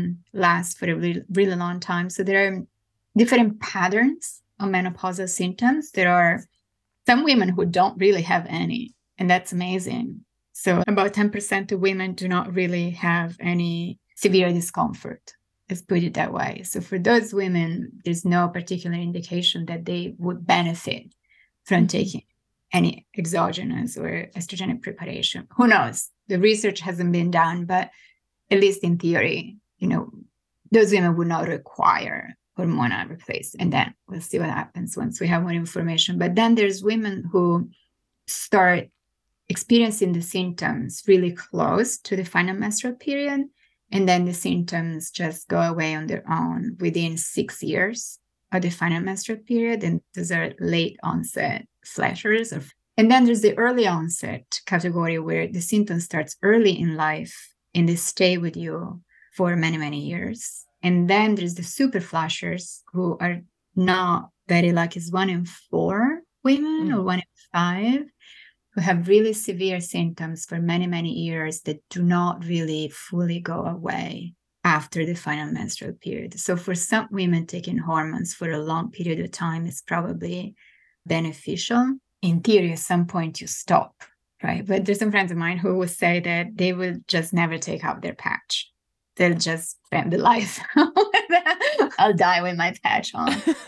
time. So there are different patterns of menopausal symptoms. There are some women who don't really have any, and that's amazing. So about 10% of women do not really have any severe discomfort. Let's put it that way. So for those women, there's no particular indication that they would benefit from taking any exogenous or estrogenic preparation. Who knows? The research hasn't been done, but at least in theory, those women would not require hormonal replacement. And then we'll see what happens once we have more information. But then there's women who start experiencing the symptoms really close to the final menstrual period. And then the symptoms just go away on their own within 6 years of the final menstrual period. And those are late onset flashes. And then there's the early onset category where the symptoms starts early in life and they stay with you for many, many years. And then there's the super flashers who are not very lucky. It's 1 in 4 women or 1 in 5 who have really severe symptoms for many, many years that do not really fully go away after the final menstrual period. So for some women, taking hormones for a long period of time is probably beneficial. In theory, at some point you stop, right? But there's some friends of mine who will say that they will just never take out their patch. They'll just spend the life. I'll die with my patch on.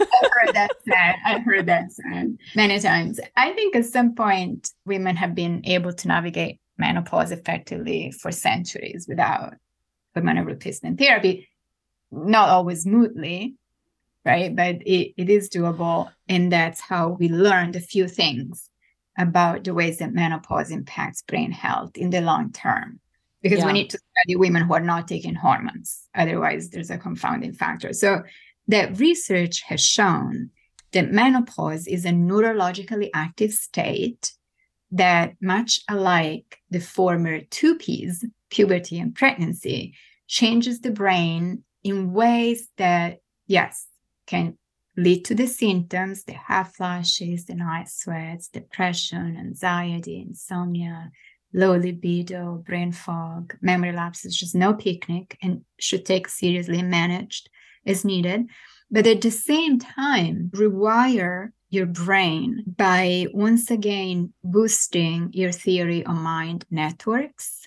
I've heard that said many times. I think at some point, women have been able to navigate menopause effectively for centuries without hormonal replacement therapy. Not always smoothly, right? But it is doable. And that's how we learned a few things about the ways that menopause impacts brain health in the long term. Because we need to study women who are not taking hormones. Otherwise, there's a confounding factor. So that research has shown that menopause is a neurologically active state that, much alike the former two Ps, puberty and pregnancy, changes the brain in ways that, yes, can lead to the symptoms, the hot flashes, the night sweats, depression, anxiety, insomnia, low libido, brain fog, memory lapses, just no picnic, and should take seriously and managed as needed. But at the same time, rewire your brain by once again boosting your theory of mind networks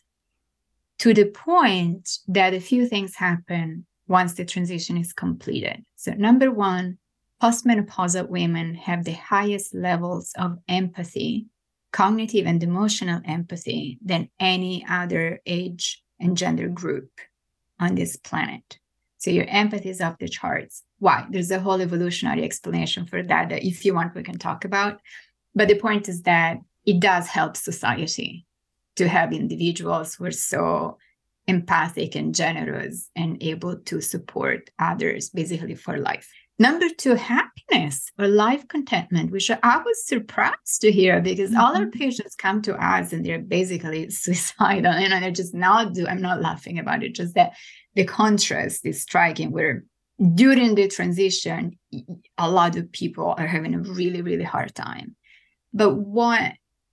to the point that a few things happen once the transition is completed. So number one, postmenopausal women have the highest levels of empathy, cognitive and emotional empathy, than any other age and gender group on this planet. So your empathy is off the charts. Why? There's a whole evolutionary explanation for that if you want, we can talk about. But the point is that it does help society to have individuals who are so empathic and generous and able to support others basically for life. Number two, happiness or life contentment, which I was surprised to hear because all our patients come to us and they're basically suicidal. And they're just I'm not laughing about it, just that the contrast is striking where during the transition, a lot of people are having a really, really hard time. But what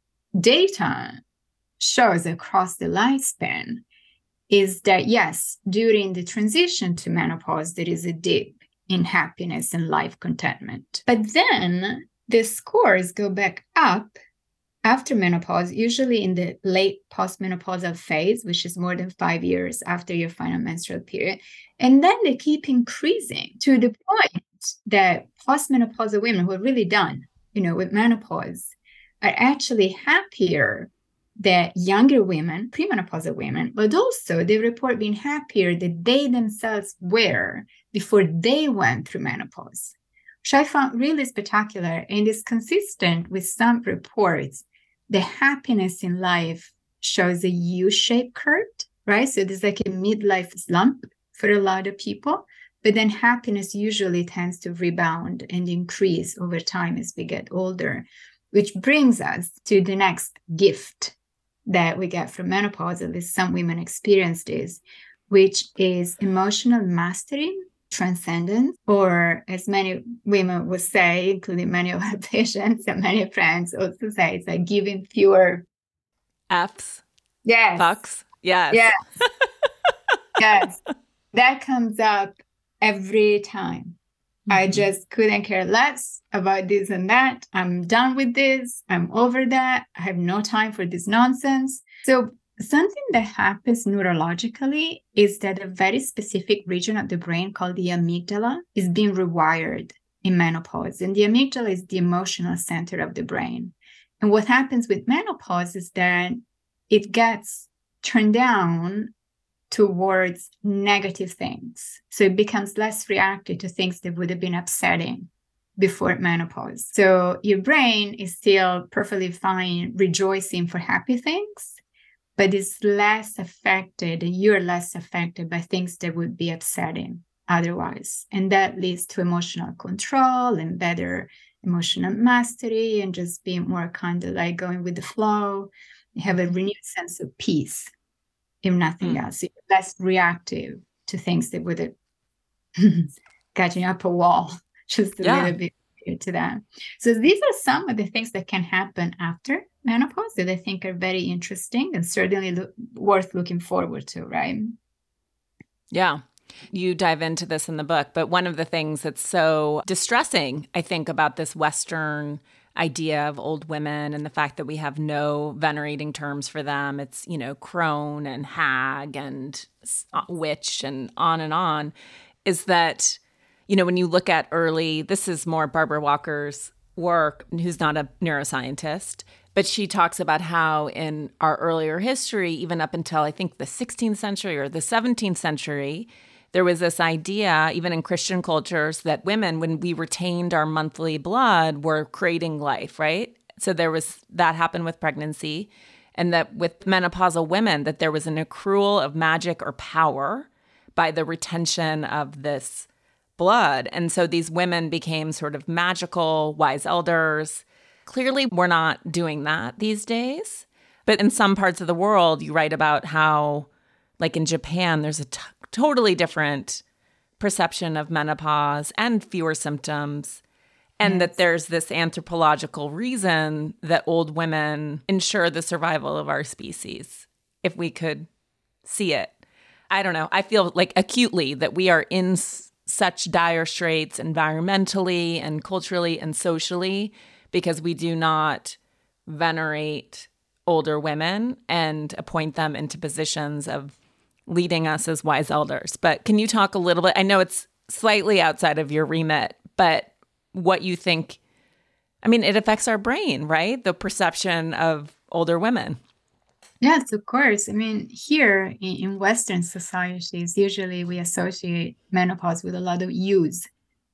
data shows across the lifespan is that, yes, during the transition to menopause, there is a dip in happiness and life contentment. But then the scores go back up after menopause, usually in the late postmenopausal phase, which is more than 5 years after your final menstrual period. And then they keep increasing to the point that postmenopausal women who are really done, with menopause are actually happier than younger women, premenopausal women, but also they report being happier than they themselves were before they went through menopause, which I found really spectacular and is consistent with some reports. The happiness in life shows a U-shaped curve, right? So there's like a midlife slump for a lot of people, but then happiness usually tends to rebound and increase over time as we get older, which brings us to the next gift that we get from menopause, at least some women experience this, which is emotional mastery, transcendence, or as many women would say, including many of our patients and many friends also say, it's like giving fewer
F's.
Yes.
Fucks. Yes.
Yes. Yes. That comes up every time. I just couldn't care less about this and that. I'm done with this. I'm over that. I have no time for this nonsense. So something that happens neurologically is that a very specific region of the brain called the amygdala is being rewired in menopause. And the amygdala is the emotional center of the brain. And what happens with menopause is that it gets turned down towards negative things. So it becomes less reactive to things that would have been upsetting before menopause. So your brain is still perfectly fine rejoicing for happy things, but it's less affected, and you're less affected by things that would be upsetting otherwise. And that leads to emotional control and better emotional mastery and just being more kind of like going with the flow. You have a renewed sense of peace, if nothing else. You're less reactive to things that would have catching up a wall, just a little bit to that. So these are some of the things that can happen after menopause that I think are very interesting and certainly worth looking forward to, right?
Yeah. You dive into this in the book, but one of the things that's so distressing, I think, about this Western idea of old women and the fact that we have no venerating terms for them, it's, crone and hag and witch and on, is that, when you look at this is more Barbara Walker's work, who's not a neuroscientist, but she talks about how in our earlier history, even up until I think the 16th century or the 17th century, there was this idea, even in Christian cultures, that women, when we retained our monthly blood, were creating life, right? So that happened with pregnancy, and that with menopausal women, that there was an accrual of magic or power by the retention of this blood. And so these women became sort of magical, wise elders. Clearly, we're not doing that these days. But in some parts of the world, you write about how, like in Japan, there's a totally different perception of menopause and fewer symptoms. And that there's this anthropological reason that old women ensure the survival of our species, if we could see it. I don't know. I feel like acutely that we are in such dire straits environmentally and culturally and socially because we do not venerate older women and appoint them into positions of leading us as wise elders. But can you talk a little bit? I know it's slightly outside of your remit, but what you think, it affects our brain, right? The perception of older women.
Yes, of course. Here in Western societies, usually we associate menopause with a lot of use,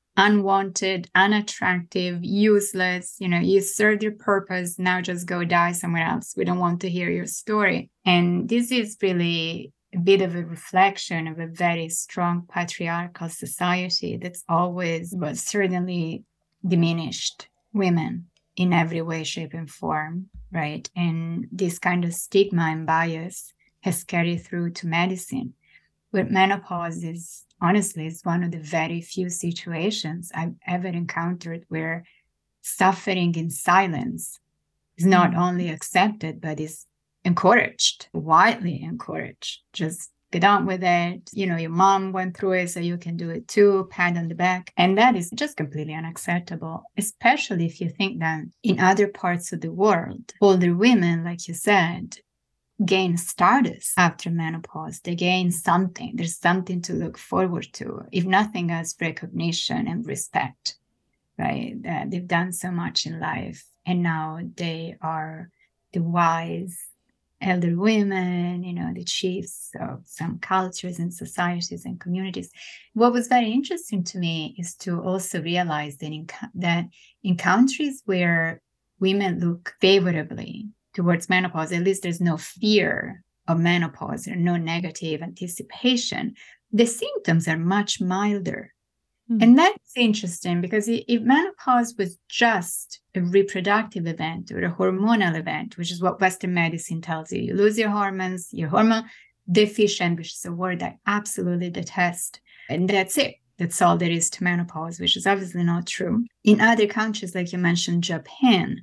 unwanted, unattractive, useless, you served your purpose, now just go die somewhere else. We don't want to hear your story. And this is really a bit of a reflection of a very strong patriarchal society that's always, but certainly diminished women in every way, shape, and form, right? And this kind of stigma and bias has carried through to medicine. But menopause is, honestly, it's one of the very few situations I've ever encountered where suffering in silence is not only accepted, but is encouraged, widely encouraged. Just get on with it. Your mom went through it, so you can do it too, pat on the back. And that is just completely unacceptable, especially if you think that in other parts of the world, older women, like you said, gain status after menopause. They gain something. There's something to look forward to, if nothing else, recognition and respect, right? They've done so much in life, and now they are the wise elder women, the chiefs of some cultures and societies and communities. What was very interesting to me is to also realize that in countries where women look favorably towards menopause, at least there's no fear of menopause or no negative anticipation, the symptoms are much milder. And that's interesting because if menopause was just a reproductive event or a hormonal event, which is what Western medicine tells you, you lose your hormones, you're hormone deficient, which is a word I absolutely detest. And that's it. That's all there is to menopause, which is obviously not true. In other countries, like you mentioned, Japan,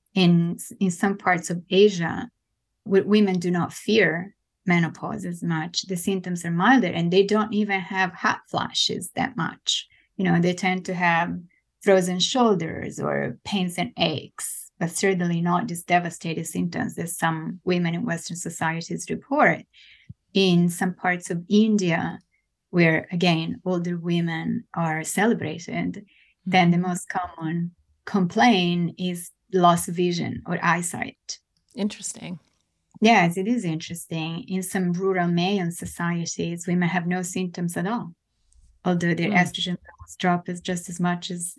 in some parts of Asia, where women do not fear menopause as much, the symptoms are milder and they don't even have hot flashes that much. They tend to have frozen shoulders or pains and aches, but certainly not these devastating symptoms that some women in Western societies report. In some parts of India, where, again, older women are celebrated, then the most common complaint is loss of vision or eyesight.
Interesting.
Yes, it is interesting. In some rural Mayan societies, women have no symptoms at all, although their estrogen levels drop just as much as,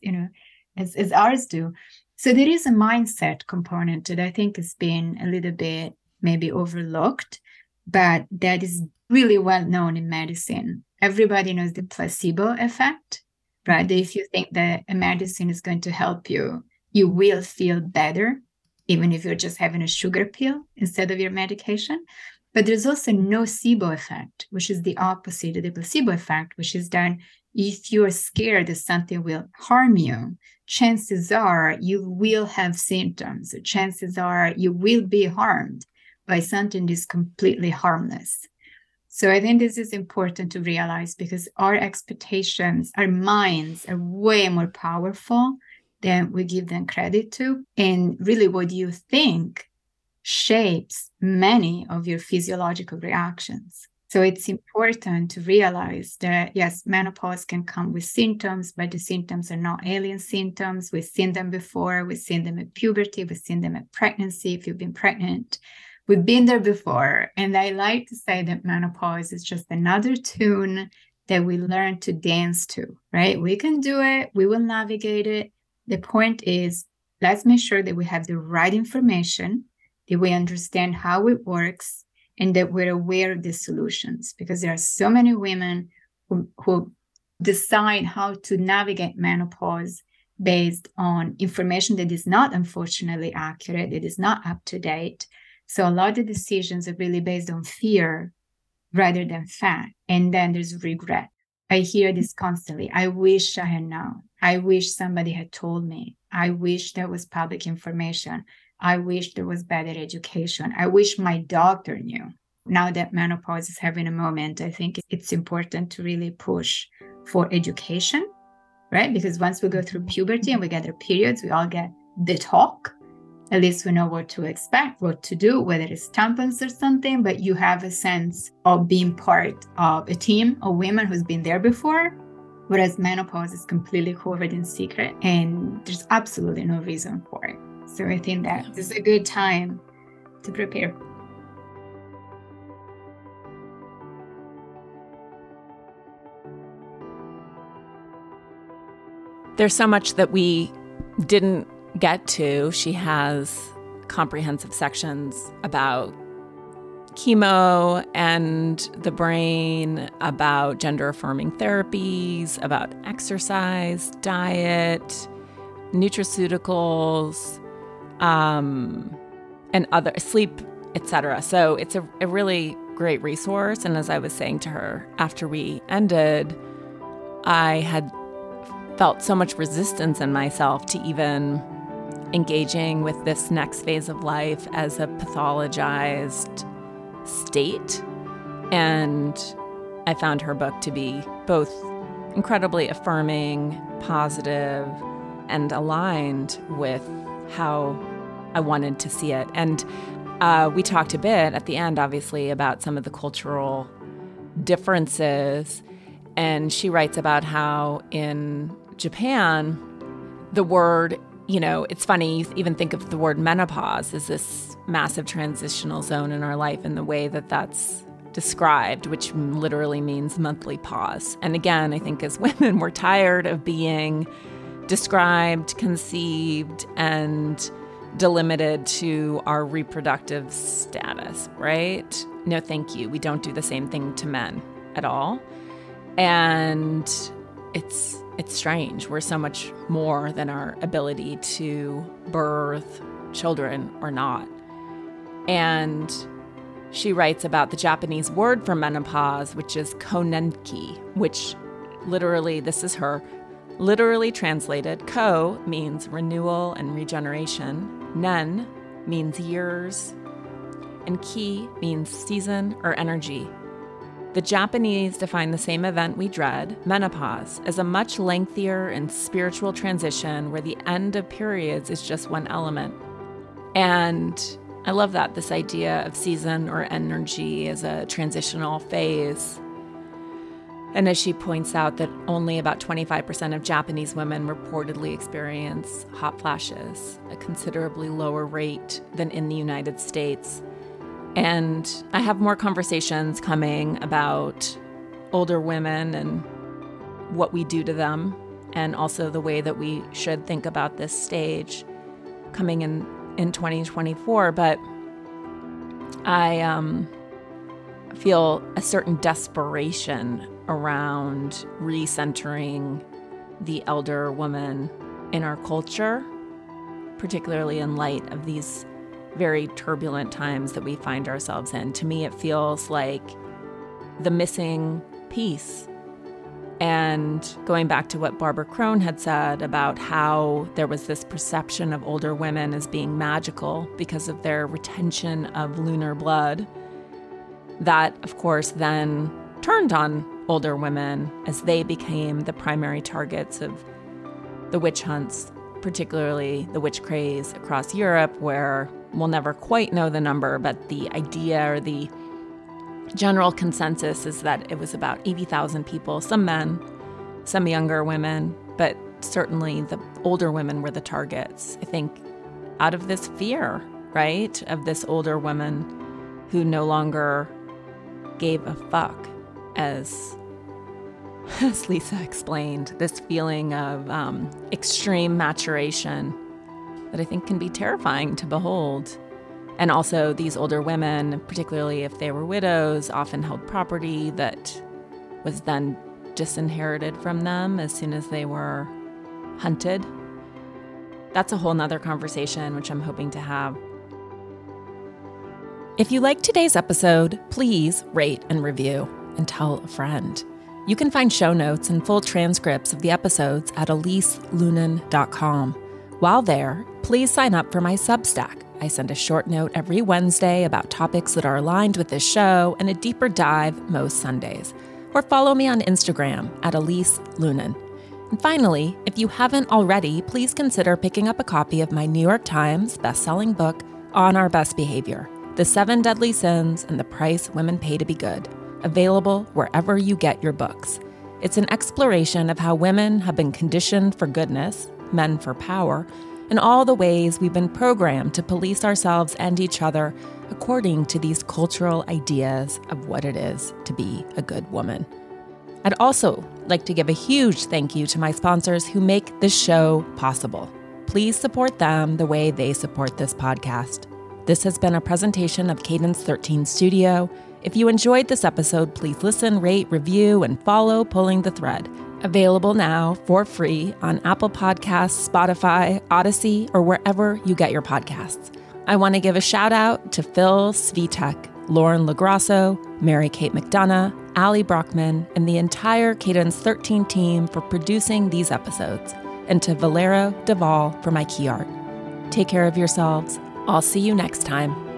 as ours do. So there is a mindset component that I think has been a little bit maybe overlooked, but that is really well known in medicine. Everybody knows the placebo effect, right? If you think that a medicine is going to help you, you will feel better, even if you're just having a sugar pill instead of your medication. But there's also nocebo effect, which is the opposite of the placebo effect, which is that if you're scared that something will harm you, chances are you will have symptoms. Chances are you will be harmed by something that is completely harmless. So I think this is important to realize, because our expectations, our minds are way more powerful than we give them credit to. And really what you think shapes many of your physiological reactions. So it's important to realize that, yes, menopause can come with symptoms, but the symptoms are not alien symptoms. We've seen them before. We've seen them at puberty. We've seen them at pregnancy, if you've been pregnant. We've been there before. And I like to say that menopause is just another tune that we learn to dance to, right? We can do it. We will navigate it. The point is, let's make sure that we have the right information, that we understand how it works, and that we're aware of the solutions, because there are so many women who decide how to navigate menopause based on information that is not, unfortunately, accurate, it is not up to date. So a lot of the decisions are really based on fear rather than fact. And then there's regret. I hear this constantly. I wish I had known. I wish somebody had told me. I wish there was public information. I wish there was better education. I wish my doctor knew. Now that menopause is having a moment, I think it's important to really push for education, right? Because once we go through puberty and we get our periods, we all get the talk. At least we know what to expect, what to do, whether it's tampons or something, but you have a sense of being part of a team of women who's been there before, whereas menopause is completely covered in secret and there's absolutely no reason for it. So I think that this is a good time to prepare.
There's so much that we didn't get to. She has comprehensive sections about chemo and the brain, about gender-affirming therapies, about exercise, diet, nutraceuticals, and other sleep, etc. So it's a really great resource. And as I was saying to her after we ended, I had felt so much resistance in myself to even engaging with this next phase of life as a pathologized state. And I found her book to be both incredibly affirming, positive, and aligned with how I wanted to see it. And we talked a bit at the end, obviously, about some of the cultural differences. And she writes about how in Japan, the word, it's funny, you even think of the word menopause as this massive transitional zone in our life and the way that that's described, which literally means monthly pause. And again, I think as women, we're tired of being described, conceived, and delimited to our reproductive status, right? No, thank you. We don't do the same thing to men at all. And it's strange. We're so much more than our ability to birth children or not. And she writes about the Japanese word for menopause, which is konenki, which literally, this is her, literally translated, ko means renewal and regeneration, nen means years, and ki means season or energy. The Japanese define the same event we dread, menopause, as a much lengthier and spiritual transition where the end of periods is just one element.
And I love that, this idea of season or energy as a transitional phase. And as she points out that only about 25% of Japanese women reportedly experience hot flashes, a considerably lower rate than in the United States. And I have more conversations coming about older women and what we do to them, and also the way that we should think about this stage coming in 2024. But I feel a certain desperation around recentering the elder woman in our culture, particularly in light of these very turbulent times that we find ourselves in. To me, it feels like the missing piece. And going back to what Barbara Crone had said about how there was this perception of older women as being magical because of their retention of lunar blood, that, of course, then turned on older women as they became the primary targets of the witch hunts, particularly the witch craze across Europe, where we'll never quite know the number, but the idea or the general consensus is that it was about 80,000 people, some men, some younger women, but certainly the older women were the targets, I think, out of this fear, right, of this older woman who no longer gave a fuck, as Lisa explained, this feeling of extreme maturation that I think can be terrifying to behold. And also these older women, particularly if they were widows, often held property that was then disinherited from them as soon as they were hunted. That's a whole nother conversation, which I'm hoping to have. If you liked today's episode, please rate and review and tell a friend. You can find show notes and full transcripts of the episodes at eliselunan.com. While there, please sign up for my Substack. I send a short note every Wednesday about topics that are aligned with this show and a deeper dive most Sundays. Or follow me on Instagram at eliselunan. And finally, if you haven't already, please consider picking up a copy of my New York Times bestselling book, On Our Best Behavior: The 7 Deadly Sins and the Price Women Pay to Be Good, available wherever you get your books. It's an exploration of how women have been conditioned for goodness, men for power, and all the ways we've been programmed to police ourselves and each other according to these cultural ideas of what it is to be a good woman. I'd also like to give a huge thank you to my sponsors who make this show possible. Please support them the way they support this podcast. This has been a presentation of Cadence 13 Studio. If you enjoyed this episode, please listen, rate, review, and follow Pulling the Thread. Available now for free on Apple Podcasts, Spotify, Odyssey, or wherever you get your podcasts. I want to give a shout out to Phil Svitek, Lauren LaGrasso, Mary Kate McDonough, Allie Brockman, and the entire Cadence 13 team for producing these episodes, and to Valero Duvall for my key art. Take care of yourselves. I'll see you next time.